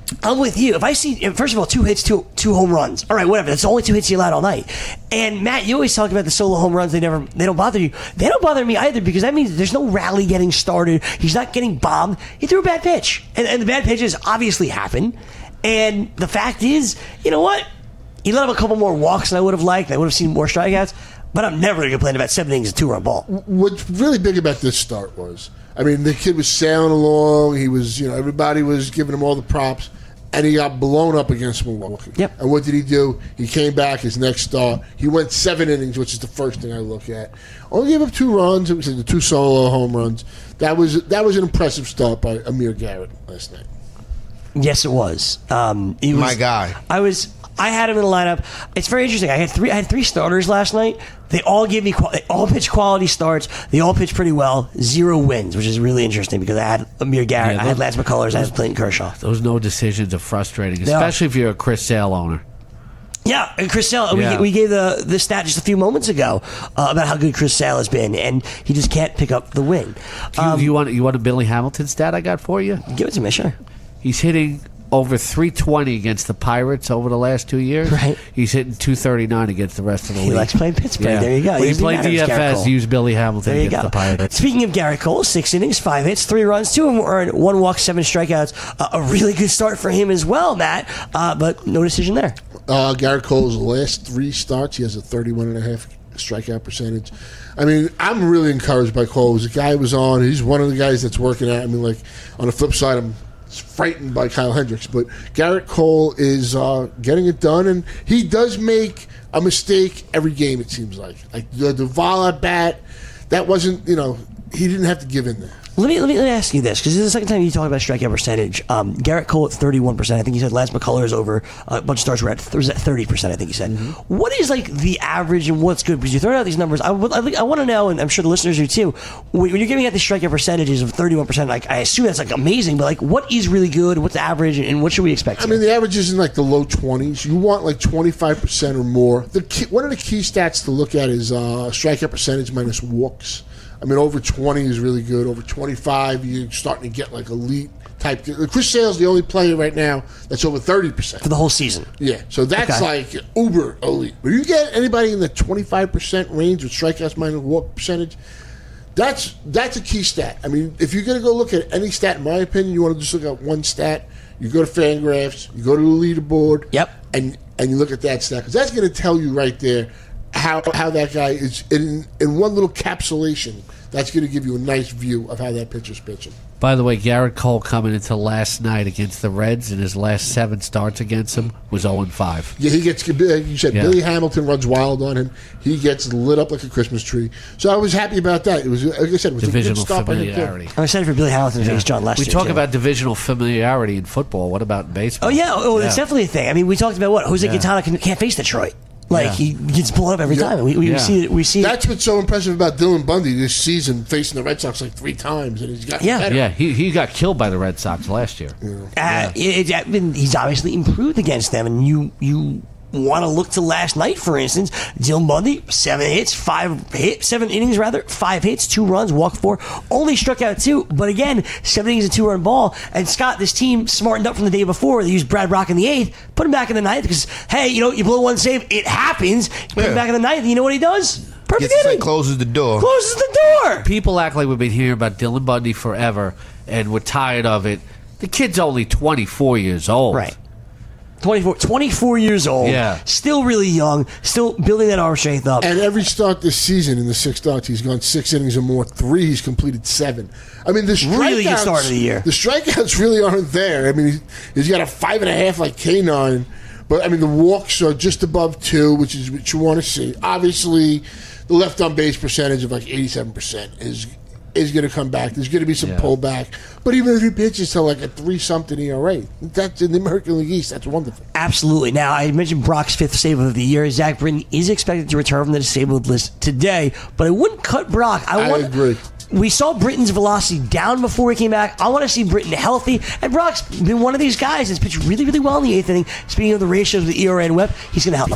I'm with you. If I see, first of all, two hits, two two home runs. All right, whatever. That's the only two hits he allowed all night. And Matt, you always talk about the solo home runs. They never, they don't bother you. They don't bother me either because that means there's no rally getting started. He's not getting bombed. He threw a bad pitch, and, and the bad pitches obviously happen. And the fact is, you know what? He let up a couple more walks than I would have liked. I would have seen more strikeouts. But I'm never going to complain about seven innings and two run ball. What's really big about this start was, I mean, the kid was sailing along. He was, you know, everybody was giving him all the props, and he got blown up against Milwaukee. Yep. And what did he do? He came back his next start. He went seven innings, which is the first thing I look at. Only gave up two runs. It was the two solo home runs. That was that was an impressive start by Amir Garrett last night. Yes, it was. Um, he was My guy. I was. I had him in the lineup. It's very interesting. I had three. I had three starters last night. They all gave me. They all pitched quality starts. They all pitched pretty well. Zero wins, which is really interesting because I had Amir Garrett, Yeah, I had those- Lance McCullers, I had Clayton Kershaw. Those no decisions are frustrating, They are. especially if you're a Chris Sale owner. Yeah, and Chris Sale. Yeah. We, we gave the the stat just a few moments ago uh, about how good Chris Sale has been, and he just can't pick up the win. Do you, Um, you want you want a Billy Hamilton stat I got for you? give it to me, sure. He's hitting over three twenty against the Pirates over the last two years. Right. He's hitting two thirty-nine against the rest of the He league. likes playing Pittsburgh. Yeah. There you go. When He he doesn't played matter if D it's F Garrett S, Cole. use Billy Hamilton There you against go. the Pirates. Speaking of Garrett Cole, six innings, five hits, three runs, two of them were earned, one walk, seven strikeouts. Uh, a really good start for him as well, Matt, uh, but no decision there. Uh, Garrett Cole's last three starts, he has a thirty-one and a half strikeout percentage. I mean, I'm really encouraged by Cole. The guy was on. He's one of the guys that's working out. I mean, like, on the flip side, I'm frightened by Kyle Hendricks, but Garrett Cole is uh, getting it done, and he does make a mistake every game, it seems like. Like the Duvall at bat, that wasn't, you know, he didn't have to give in there. Let me, let me let me ask you this, because this is the second time you talk about strikeout percentage. Um, Garrett Cole at thirty-one percent. I think you said Lance McCullers over uh, a bunch of starts were at, was at thirty percent, I think you said. Mm-hmm. What is like the average and what's good? Because you're throwing out these numbers. I, would- I, I want to know, and I'm sure the listeners do too, when, when you're giving out the strikeout percentages of thirty-one percent, like, I assume that's like amazing, but like what is really good? What's the average, and what should we expect? I mean, the average is in like the low twenties. You want like twenty-five percent or more. The key, one of the key stats to look at is uh, strikeout percentage minus walks. I mean, over twenty is really good. Over twenty-five, you're starting to get like elite type. Chris Sale's the only player right now that's over thirty percent. for the whole season. Yeah, so that's Okay. like uber elite. But you get anybody in the twenty-five percent range with strikeouts minus walk percentage, that's that's a key stat. I mean, if you're going to go look at any stat, in my opinion, you want to just look at one stat, you go to Fangraphs, you go to the leaderboard, Yep. and and you look at that stat, because that's going to tell you right there how how that guy is in in one little capsulation. That's going to give you a nice view of how that pitcher's pitching. By the way, Garrett Cole coming into last night against the Reds in his last seven starts against them was oh and five. Yeah, he gets, you said, Yeah. Billy Hamilton runs wild on him. He gets lit up like a Christmas tree. So I was happy about that. It was, like I said, it was a good Divisional stop by him, too. familiarity. I'm excited for Billy Hamilton to face John Lester. We talk too. about divisional familiarity in football. What about in baseball? Oh yeah, oh, it's Yeah. definitely a thing. I mean, we talked about what Jose Yeah. Quintana can, can't face Detroit. Like Yeah. he gets blown up every Yeah. time. We, we Yeah. see it. We see. That's what's so impressive about Dylan Bundy this season, facing the Red Sox like three times, and he's got Yeah. better. Yeah, he, he got killed by the Red Sox last year. Uh, it, it, I mean, he's obviously improved against them, and you you want to look to last night, for instance. Dylan Bundy, seven hits, five hit, seven innings rather, five hits, two runs, walked four, only struck out two. But again, seven innings and two run ball. And Scott, this team smartened up from the day before. They used Brad Brock in the eighth, put him back in the ninth because hey, you know you blow one save, it happens. Put him Yeah. back in the ninth. And you know what he does? Perfect Gets inning. like closes the door. Closes the door. People act like we've been hearing about Dylan Bundy forever, and we're tired of it. The kid's only twenty-four years old. Right. twenty-four, twenty-four years old. Yeah. Still really young. Still building that arm strength up. And every start this season, in the six starts, he's gone six innings or more. Three, he's completed seven. I mean, the strikeouts, Really good start of the year. The strikeouts really aren't there. I mean, he's, he's got a five and a half like K nine, but I mean, the walks are just above two, which is what you want to see. Obviously, the left on base percentage of like eighty-seven percent is is going to come back. There's going to be some Yeah. pullback, but even if he pitches to like a three something E R A, that's in the American League East. That's wonderful. Absolutely. Now, I mentioned Brock's fifth save of the year. Zach Britton is expected to return from the disabled list today, but I wouldn't cut Brock. I, I want, agree. We saw Britton's velocity down before he came back. I want to see Britton healthy. And Brock's been one of these guys that's pitched really, really well in the eighth inning. Speaking of the ratios of the E R A and whip, he's going to help you.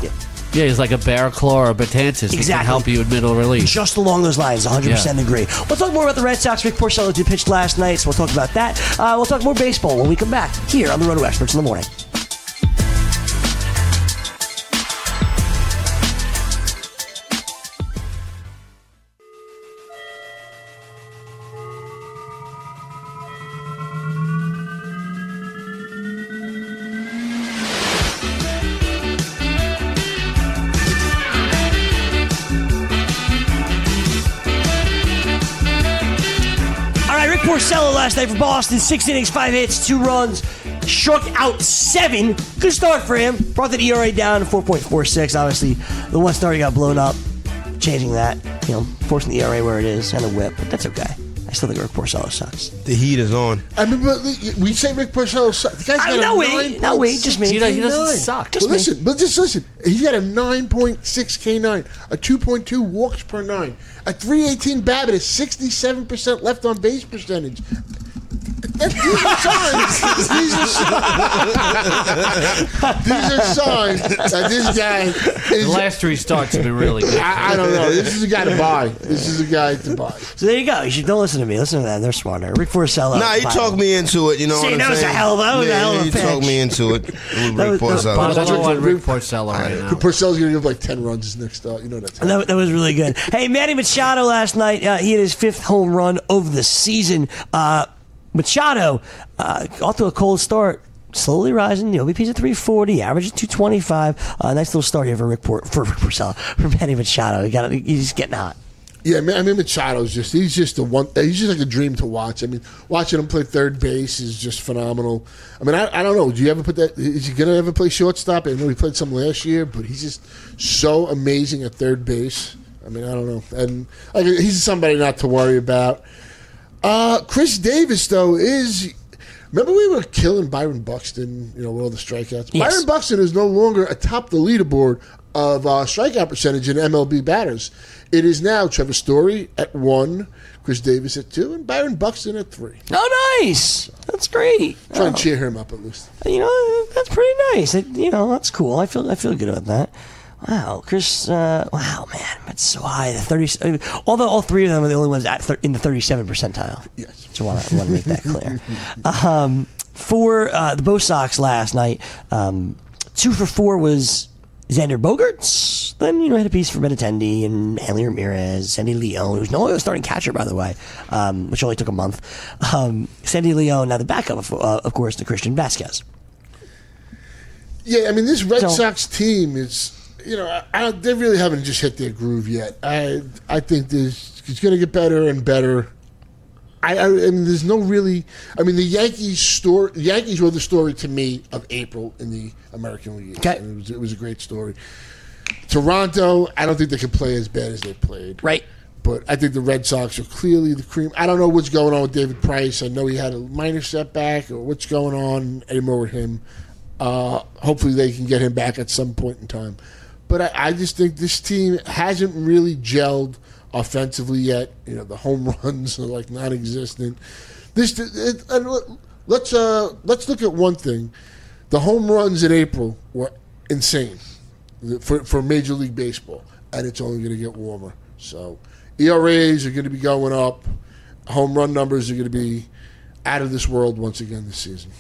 Yeah, he's like a Bear Claw or a Betances. He can Exactly. help you in middle relief. Just along those lines, one hundred percent Yeah. agree. We'll talk more about the Red Sox. Rick Porcello did pitch last night, so we'll talk about that. Uh, we'll talk more baseball when we come back here on the Roto Experts in the morning. Porcello last night for Boston. Six innings, five hits, two runs. Struck out seven. Good start for him. Brought the E R A down to four point four six. Obviously, the one star he got blown up. Changing that. You know, forcing the E R A where it is and a whip. But that's okay. I still think Rick Porcello sucks. The heat is on. I mean, but we say Rick Porcello sucks. The guy's got I, no, a wait. No, wait. Just me. He, he doesn't suck. Just but me. listen, but just listen. He's got a nine point six K nine, a two point two walks per nine, a three eighteen BABIP, a sixty-seven percent left on base percentage. That, these are signs. These are signs. These are signs that this guy is. The last three starts have been really good. I, I don't know. This is a guy to buy. This is a guy to buy. So there you go. You should don't listen to me. Listen to them. They're smarter. Rick Porcello. Nah, he talked me into it. You know See, what I'm that was saying? a hell- that was a yeah, hell of a he pitch. talked me into it. With That Rick was- that- Porcello. Bottom on Rick Porcello right now. Porcello's going to give like ten runs his next start. You know that's That, that was really good. Hey, Manny Machado last night, uh, he had his fifth home run of the season. Uh, Machado, uh, off to a cold start, slowly rising. The O B P's at three forty, average at two twenty-five. Uh, nice little start here for Rick, Por- for Rick Porcello, for Manny Machado. He got, he's getting hot. Yeah, man, I mean Machado's just he's just a one he's just like a dream to watch. I mean, watching him play third base is just phenomenal. I mean, I, I don't know. Do you ever put that? Is he gonna ever play shortstop? I know he played some last year, but he's just so amazing at third base. I mean, I don't know, and like, he's somebody not to worry about. Uh, Chris Davis though is. Remember we were killing Byron Buxton, you know, with all the strikeouts. Yes. Byron Buxton is no longer atop the leaderboard of uh, strikeout percentage in M L B batters. It is now Trevor Story at one, Chris Davis at two, and Byron Buxton at three. Oh, nice. That's great. Try and Oh, cheer him up at least. you know, that's pretty nice. It, you know, that's cool. I feel I feel good about that. Wow, Chris. Uh, wow, man, that's so high. The thirty. Although all three of them are the only ones at thir- in the thirty-seven percentile. Yes. So I want to make that clear. um, for uh, the Bo Sox last night, um, two for four was Xander Bogaerts. Then you know had a piece for Benintendi and Hanley Ramirez, Sandy Leon, who's no starting catcher by the way, um, which only took a month. Um, Sandy Leon, now the backup, of, uh, of course, to Christian Vasquez. Yeah, I mean this Red So- Sox team is, you know, I, I, they really haven't just hit their groove yet. I I think there's, it's going to get better and better. I, I, I mean, there's no really. I mean, the Yankees story. The Yankees were the story to me of April in the American League. Okay. And it was it was a great story. Toronto, I don't think they can play as bad as they played. Right. But I think the Red Sox are clearly the cream. I don't know what's going on with David Price. I know he had a minor setback, or what's going on anymore with him. Uh, hopefully, they can get him back at some point in time. But I, I just think this team hasn't really gelled offensively yet. You know, the home runs are like non-existent. This it, and let's uh, let's look at one thing. The home runs in April were insane for for Major League Baseball, and it's only going to get warmer. So E R As are going to be going up. Home run numbers are going to be out of this world once again this season.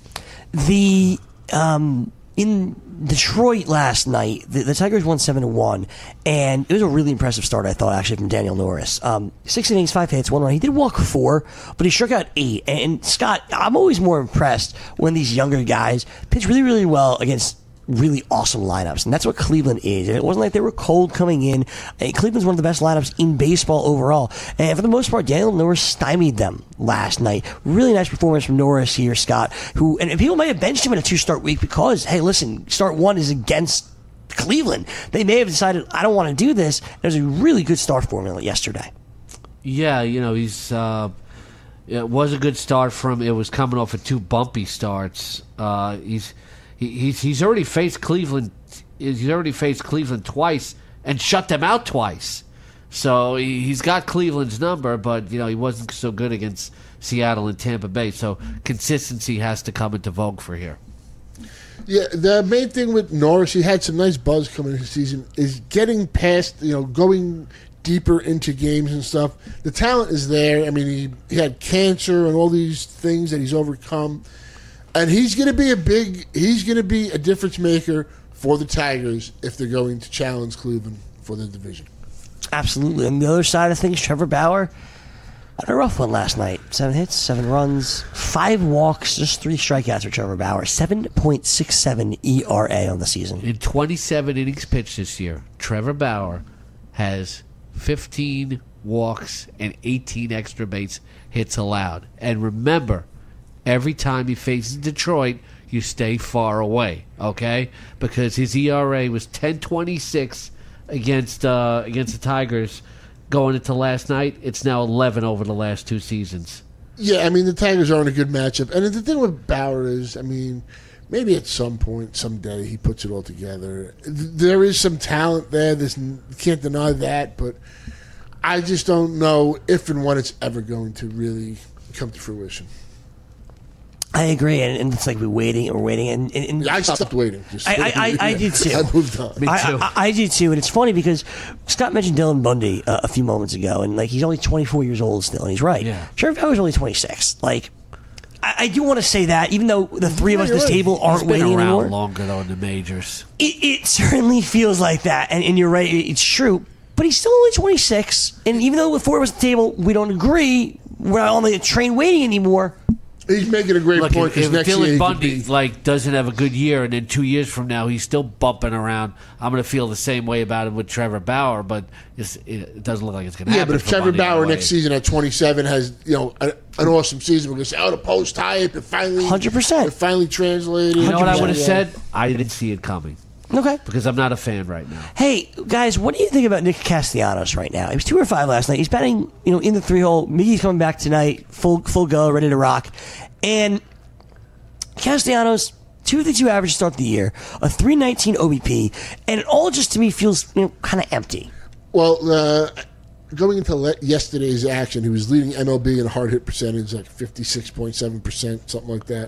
The um, in Detroit last night, the, the Tigers won seven to one, and it was a really impressive start. I thought actually from Daniel Norris. Um, six innings, five hits, one run. He did walk four, but he struck out eight. And, and Scott, I'm always more impressed when these younger guys pitch really, really well against really awesome lineups, and that's what Cleveland is. And it wasn't like they were cold coming in. And Cleveland's one of the best lineups in baseball overall, and for the most part, Daniel Norris stymied them last night. Really nice performance from Norris here, Scott. Who and people may have benched him in a two-start week because, hey, listen, start one is against Cleveland. They may have decided I don't want to do this. There's a really good start formula yesterday. Yeah, you know, he's uh, it was a good start from. It was coming off of two bumpy starts. Uh, he's he, he's he's already faced Cleveland. He's already faced Cleveland twice and shut them out twice. So he, he's got Cleveland's number, but you know he wasn't so good against Seattle and Tampa Bay. So consistency has to come into vogue for here. Yeah, the main thing with Norris, he had some nice buzz coming into the season, is getting past, you know, going deeper into games and stuff. The talent is there. I mean, he, he had cancer and all these things that he's overcome. And he's going to be a big, he's going to be a difference maker for the Tigers if they're going to challenge Cleveland for the division. Absolutely. On the other side of things, Trevor Bauer had a rough one last night. Seven hits, seven runs, five walks, just three strikeouts for Trevor Bauer. seven point six seven E R A on the season. In twenty-seven innings pitched this year, Trevor Bauer has fifteen walks and eighteen extra base hits allowed. And remember, every time he faces Detroit, you stay far away, okay? Because his E R A was ten twenty-six against uh, against the Tigers going into last night. It's now eleven over the last two seasons. Yeah, I mean, the Tigers aren't a good matchup. And the thing with Bauer is, I mean, maybe at some point, someday, he puts it all together. There is some talent there. There's, you can't deny that. But I just don't know if and when it's ever going to really come to fruition. I agree, and, and it's like we're waiting and we're waiting. And, and, and I stopped waiting. Just, I, I, I, I did too. I moved on. Me too. I, I, I did too, and it's funny because Scott mentioned Dylan Bundy uh, a few moments ago, and like he's only twenty-four years old still, and he's right. Yeah. Trevor Bauer's only twenty-six. Like, I, I do want to say that, even though the three of us at this table aren't He's been waiting around anymore, longer though in the majors. it, it certainly feels like that, and, and you're right, it, it's true. But he's still only twenty-six, and even though the four of us at the table we don't agree, we're not on the train waiting anymore. He's making a great Look, point if, because if next year Dylan he Bundy could be, like doesn't have a good year, and then two years from now he's still bumping around, I'm going to feel the same way about it with Trevor Bauer. But it's, it doesn't look like it's going to yeah, happen. but if for Trevor Bundy Bauer anyway. next season at twenty-seven has, you know, a, an awesome season, we're going to say, oh, the post hype, it finally, one hundred percent. it finally translated. you know what I would have Yeah. said? I didn't see it coming Okay. because I'm not a fan right now. Hey, guys, what do you think about Nick Castellanos right now? He was two or five last night. He's batting, you know, in the three hole. Miggy's coming back tonight, full full go, ready to rock. And Castellanos, two fifty-two average to start the year, a three nineteen O B P, and it all just to me feels, you know, kind of empty. Well, uh, going into le- yesterday's action, he was leading M L B in hard hit percentage, like fifty-six point seven percent, something like that.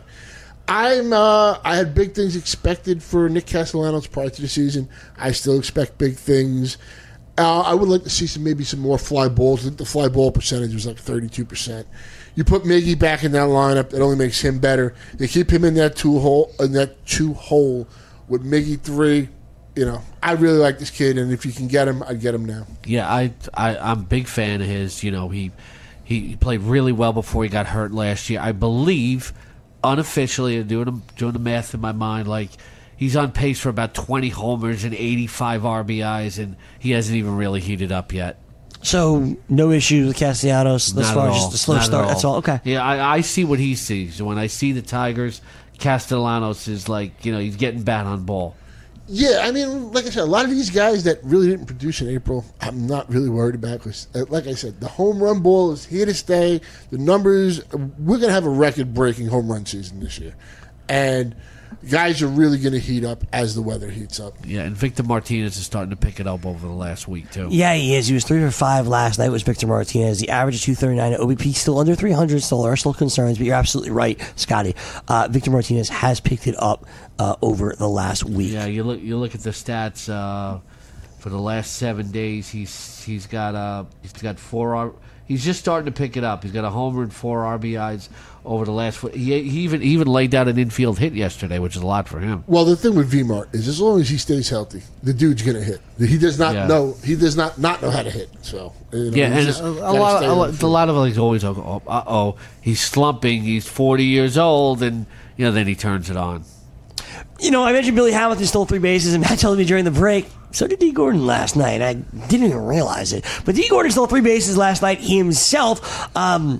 I'm. Uh, I had big things expected for Nick Castellanos prior to the season. I still expect big things. Uh, I would like to see some maybe some more fly balls. I think the fly ball percentage was like thirty-two percent. You put Miggy back in that lineup, it only makes him better. They keep him in that two hole, in that two hole with Miggy three. You know, I really like this kid, and if you can get him, I'd get him now. Yeah, I, I I'm a big fan of his. You know, he he played really well before he got hurt last year. I believe unofficially, doing doing the math in my mind, like he's on pace for about twenty homers and eighty-five R B Is, and he hasn't even really heated up yet. So, no issues with Castellanos as Not far at as all. just a slow Not at start. all. That's all. Okay. Yeah, I, I see what he sees. When I see the Tigers, Castellanos is like, you know, he's getting bat on ball. Yeah, I mean, like I said, a lot of these guys that really didn't produce in April, I'm not really worried about because, uh, like I said, the home run ball is here to stay. The numbers, we're going to have a record-breaking home run season this year. And guys are really going to heat up as the weather heats up. Yeah, and Victor Martinez is starting to pick it up over the last week, too. Yeah, he is. He was three for five last night. Was Victor Martinez. The average is two thirty-nine. O B P still under three hundred. Still there are still concerns, but you're absolutely right, Scotty. Uh, Victor Martinez has picked it up uh, over the last week. Yeah, you look you look at the stats uh, for the last seven days. He's he's got uh he's got four. R- he's just starting to pick it up. He's got a homer and four R B Is over the last. He, he even he even laid down an infield hit yesterday, which is a lot for him. Well, the thing with V-Mart is as long as he stays healthy, the dude's going to hit. He does not Yeah. know. He does not not know how to hit. So you know, Yeah, he's and just a, a gotta lot, stay a, on lot, the a field. lot of like always, oh, uh oh, he's slumping. He's forty years old, and you know then he turns it on. You know, I mentioned Billy Hamilton stole three bases, and Matt told me during the break, so did D. Gordon last night. I didn't even realize it. But D. Gordon stole three bases last night himself. Um,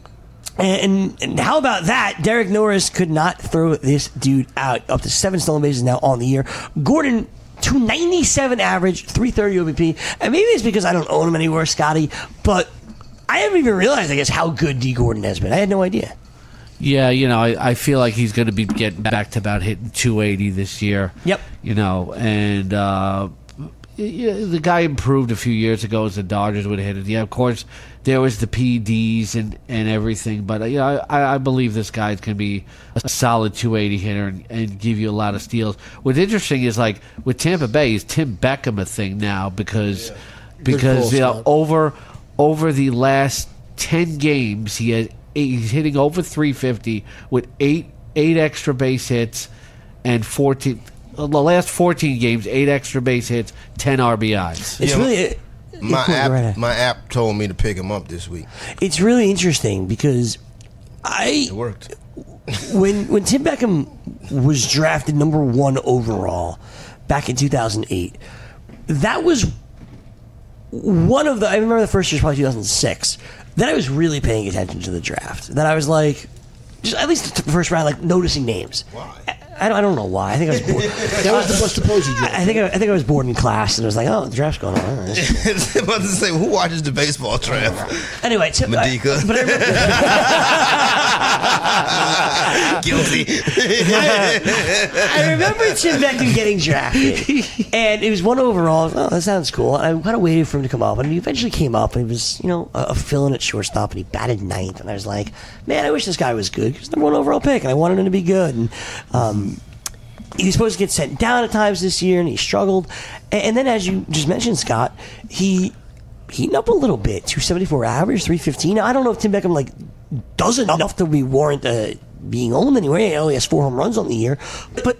and, and how about that? Derek Norris could not throw this dude out. Up to seven stolen bases now on the year. Gordon, two ninety-seven average, three thirty O B P. And maybe it's because I don't own him anywhere, Scotty, but I haven't even realized, I guess, how good D. Gordon has been. I had no idea. Yeah, you know, I, I feel like he's going to be getting back to about hitting two eighty this year. Yep. You know, and uh, yeah, the guy improved a few years ago as the Dodgers would have hit it. Yeah, of course, there was the P Ds and, and everything. But uh, yeah, I, I believe this guy can be a solid two eighty hitter and, and give you a lot of steals. What's interesting is like with Tampa Bay, is Tim Beckham a thing now because yeah. because call, you know, Scott. over over the last ten games he had he's hitting over three fifty with eight eight extra base hits and fourteen. The last fourteen games, eight extra base hits, ten R B Is. It's Yeah, really My it's app, right. my app told me to pick him up this week. It's really interesting because I It worked. when when Tim Beckham was drafted number one overall back in two thousand eight, that was one of the. I remember the first year was probably two thousand six. Then I was really paying attention to the draft. Then I was like, just at least the first round, like noticing names. Why? I don't, I don't know why. I think I was bored. That was the Buster Posey draft. I think I, I think I was bored in class and I was like, oh, the draft's going on. All right. I was about to say, who watches the baseball draft? Anyway, Tim, Medica. I, but I remember, Guilty. I, I remember Tim Beckham getting drafted, and it was one overall. Oh, that sounds cool. And I kind of waited for him to come up, and he eventually came up, and he was, you know, a, a fill-in at shortstop, and he batted ninth, and I was like, man, I wish this guy was good because number one overall pick, and I wanted him to be good. And um, he was supposed to get sent down at times this year, and he struggled. And, and then, as you just mentioned, Scott, he heating up a little bit. two seventy-four average, three fifteen. Now, I don't know if Tim Beckham like does enough to be warrant uh, being owned anyway. He only has four home runs on the year, but.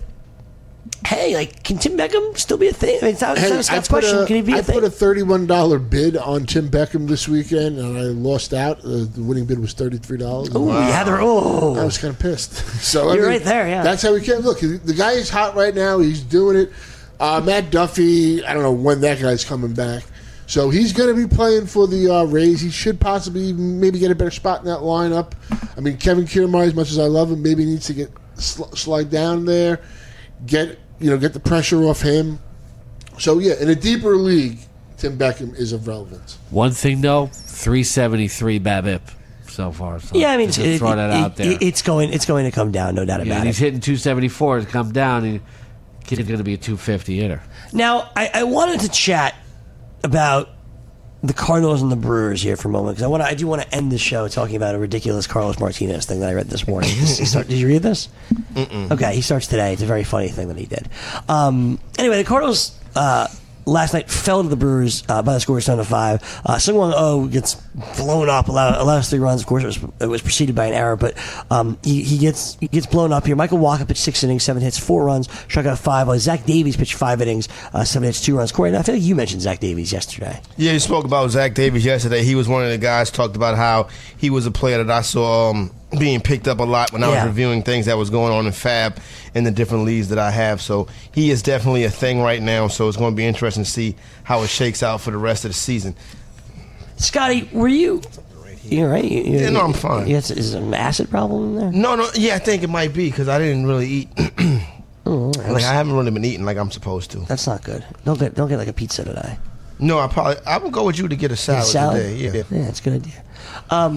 Hey, like, can Tim Beckham still be a thing? I mean, it's not, Hey, it's not I Scott's put question. a, Can he be a I thing? put a thirty-one dollars bid on Tim Beckham this weekend, and I lost out. Uh, the winning bid was thirty-three dollars. Oh, yeah, they're, oh. I was kind of pissed. So I You're mean, right there, yeah. That's how we can. Look, the guy is hot right now. He's doing it. Uh, Matt Duffy, I don't know when that guy's coming back. So he's going to be playing for the uh, Rays. He should possibly maybe get a better spot in that lineup. I mean, Kevin Kiermaier, as much as I love him, maybe needs to get sl- slide down there, get you know, get the pressure off him. So yeah, in a deeper league, Tim Beckham is of relevance. One thing though, three seventy-three BABIP so far. So Yeah, I mean, just it, throw that it, out there. it, it's going, it's going to come down, no doubt yeah, about he's it. hitting two seventy-four to come down. And he's going to be a two fifty hitter. Now, I, I wanted to chat about the Cardinals and the Brewers here for a moment because I want, to, I do want to end the show talking about a ridiculous Carlos Martinez thing that I read this morning. He start, did you read this? Mm-mm. Okay, he starts today. It's a very funny thing that he did. Um, anyway, the Cardinals uh, last night fell to the Brewers uh, by the score of seven to five. Uh, Sung-Won Oh gets blown up, allows, allows three runs. Of course, it was, it was preceded by an error, but um, he, he gets he gets blown up here. Michael Wacha pitched six innings, seven hits, four runs, struck out five. While Zach Davies pitched five innings, uh, seven hits, two runs. Corey, now I feel like you mentioned Zach Davies yesterday. Yeah, you spoke about Zach Davies yesterday. He was one of the guys talked about how he was a player that I saw um, being picked up a lot when I was Yeah. reviewing things that was going on in Fab in the different leagues that I have. So he is definitely a thing right now. So it's going to be interesting to see how it shakes out for the rest of the season. Scotty, were you? You're right. You, you, Yeah, no, I'm fine. Yes, is there an acid problem in there? No, no, yeah, I think it might be because I didn't really eat. Oh, all right. Like I haven't really been eating like I'm supposed to. That's not good. Don't get don't get like a pizza today. No, I probably I will go with you to get a salad, Salad? today. Yeah, Yeah, it's a good idea. Um,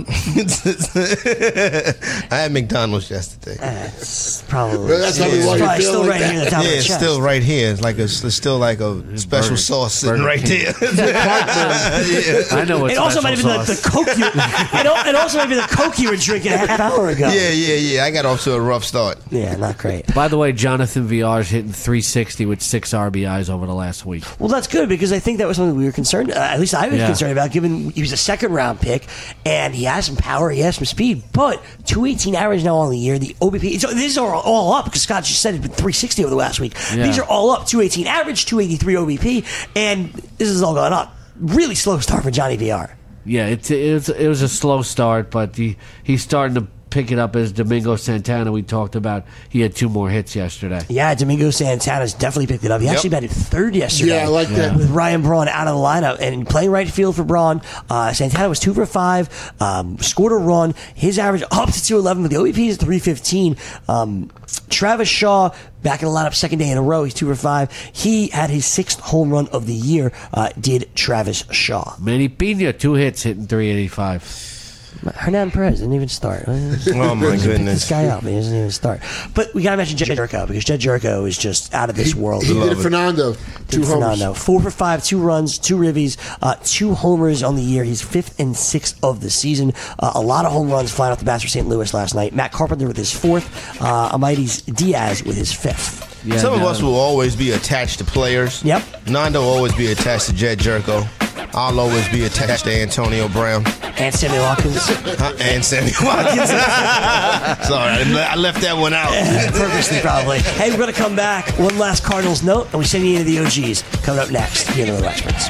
I had McDonald's yesterday. it's probably Well, that's how we it's want you probably feel still like right that. here at the top Yeah, of the it's chest. still right here. It's like a, it's still like a special Burger- sauce sitting Burger right King. there. I know what It also might have been the, the Coke. You, it, al- it also might have been the Coke you were drinking a half hour ago. Yeah, yeah, yeah. I got off to a rough start. Yeah, not great. By the way, Jonathan Villar's hitting three sixty with six R B Is over the last week. Well, that's good because I think that was something we were concerned. Uh, at least I was Yeah. concerned about. Given he was a second round pick and he has some power, he has some speed, but two eighteen average now on the year. The O B P. So these are all up because Scott just said it's been three sixty over the last week. Yeah. These are all up. two eighteen average, two eighty-three O B P, and this is all going up. Really slow start for Johnny V R. Yeah, it, it, was, it was a slow start, but he, he's starting to pick it up as Domingo Santana we talked about. He had two more hits yesterday. Yeah, Domingo Santana's definitely picked it up. He actually batted third yesterday. Yeah, I like that. With Ryan Braun out of the lineup and playing right field for Braun. Uh, Santana was two for five, um, scored a run. His average up to two eleven, but the O B P is three fifteen. Um, Travis Shaw back in the lineup second day in a row. He's two for five. He had his sixth home run of the year. Uh, did Travis Shaw? Manny Pena, two hits, hitting three eighty-five. Hernan Perez didn't even start. Oh my Pick goodness. this guy up. He doesn't even start. But we got to mention Jed Jericho because Jed Jericho is just out of this world. He did Love it, it. Fernando. Two Big homers. Fernando. Four for five, two runs, two ribbies, uh, two homers on the year. He's fifth and sixth of the season. Uh, a lot of home runs flying off the bats for Saint Louis last night. Matt Carpenter with his fourth. Uh, Amides Diaz with his fifth. Yeah, Some of no. us will always be attached to players. Yep. Nando will always be attached to Jed Jericho. I'll always be attached to Antonio Brown. And Sammy Watkins. Huh? And Sammy Watkins. Sorry, I le- I left that one out. Purposely, probably. Hey, we're going to come back. One last Cardinals note, and we send you into the O Gs. Coming up next here on the Roto Experts.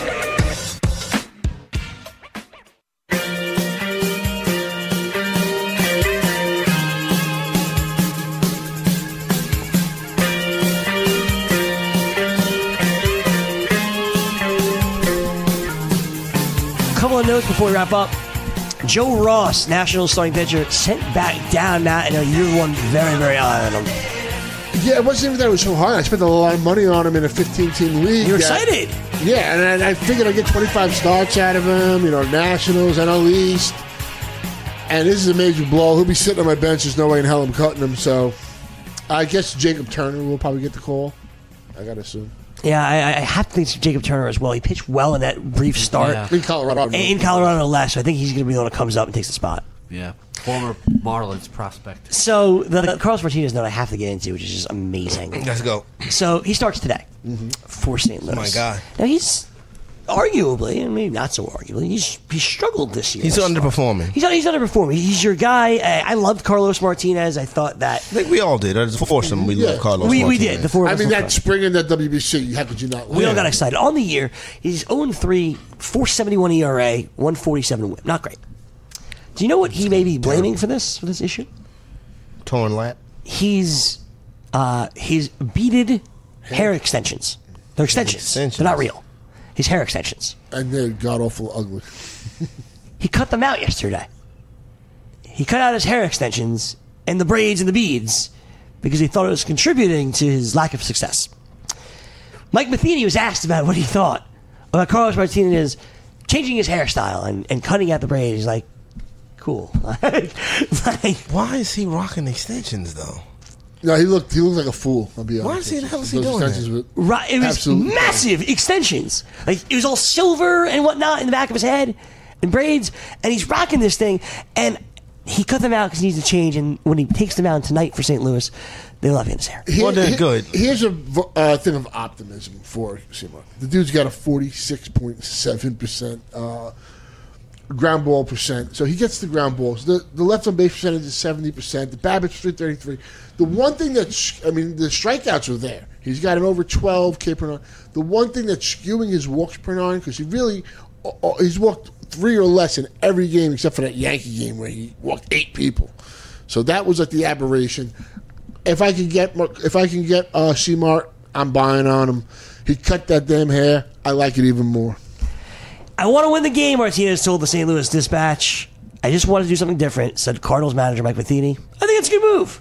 Couple of notes before we wrap up. Joe Ross, Nationals starting pitcher, sent back down Matt in a year one very, very high on him. Yeah, it wasn't even that it was so hard. I spent a lot of money on him in a fifteen-team league. You're that- excited. Yeah, and I, I figured I'd get twenty-five starts out of him, you know, Nationals, N L East. And this is a major blow. He'll be sitting on my bench. There's no way in hell I'm cutting him. So I guess Jacob Turner will probably get the call. I got to assume. Yeah, I, I have to think it's Jacob Turner as well. He pitched well in that brief start. Yeah. In Colorado. In Colorado, no less. So I think he's going to be the one that comes up and takes the spot. Yeah, former Marlins prospect. So the, the Carlos Martinez note I have to get into, which is just amazing. Let's go. So he starts today for Saint Louis. Oh, my God. Now he's arguably, and maybe not so arguably, he's he's struggled this year. He's underperforming. He's he's underperforming. He's your guy. I, I loved Carlos Martinez. I thought that I think we all did. I just forced him. We Yeah. love Carlos we, we Martinez. did. The four of I us mean, were that fun. spring in that W B C, how could you not We all win? got excited. On the year, he's oh and three, four seventy-one E R A, one forty-seven whip. Not great. Do you know what he may be blaming for this for this issue? Torn lap. He's uh, his beaded hair extensions. They're extensions. Extensions. They're not real. His hair extensions. And they're god-awful ugly. He cut them out yesterday. He cut out his hair extensions and the braids and the beads because he thought it was contributing to his lack of success. Mike Matheny was asked about what he thought about Carlos Martinez changing his hairstyle and, and cutting out the braids. He's like, cool. like, Why is he rocking extensions, though? No, he looked he looked like a fool, I'll be honest. Why is he- with the you. hell is he Those doing that? extensions were- right, it was Absolutely. massive extensions. Like it was all silver and whatnot in the back of his head and braids, and he's rocking this thing. And he cut them out because he needs to change. And when he takes them out tonight for Saint Louis, they love him his hair. Here- Well, they're here- good. Here's a vo- uh, thing of optimism for Seymour. The dude's got a forty-six point seven percent uh, ground ball percent. So he gets the ground balls. The the left on base percentage is seventy percent. The BABIP's three thirty-three. The one thing that's, I mean, the strikeouts are there. He's got an over twelve K per nine. The one thing that's skewing his walks per nine, because he really, uh, uh, he's walked three or less in every game except for that Yankee game where he walked eight people. So that was like the aberration. If I can get if I can get uh, C-Mart, I'm buying on him. He cut that damn hair. I like it even more. I want to win the game, Martinez told the Saint Louis Dispatch. I just want to do something different, said Cardinals manager Mike Matheny. I think it's a good move.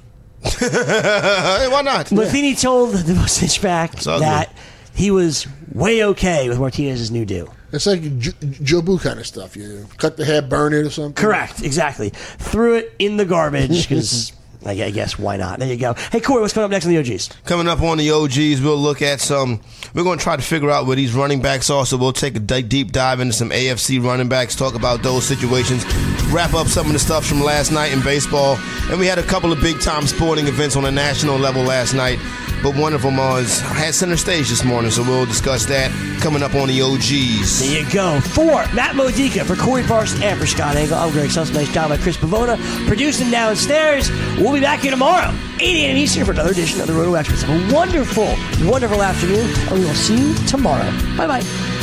Hey, why not? Matheny told the Dispatch ugly. that he was way okay with Martinez's new do. It's like J- Jobu kind of stuff. You cut the hair, burn it or something. Correct, exactly. Threw it in the garbage because I I guess why not? There you go. Hey, Corey, what's coming up next on the O Gs? Coming up on the O Gs, we'll look at some. We're going to try to figure out where these running backs are. So we'll take a di- deep dive into some A F C running backs, talk about those situations, wrap up some of the stuff from last night in baseball. And we had a couple of big time sporting events on a national level last night. But one of them was had center stage this morning, so we'll discuss that coming up on the O Gs. There you go. For Matt Modica, for Corey Parsons, and for Scott Engel, I'm Greg Suss. Nice job by Chris Pavona. Producing downstairs. We'll be back here tomorrow, eight a.m. Eastern, for another edition of the Roto Experts. Have a wonderful, wonderful afternoon, and we will see you tomorrow. Bye-bye.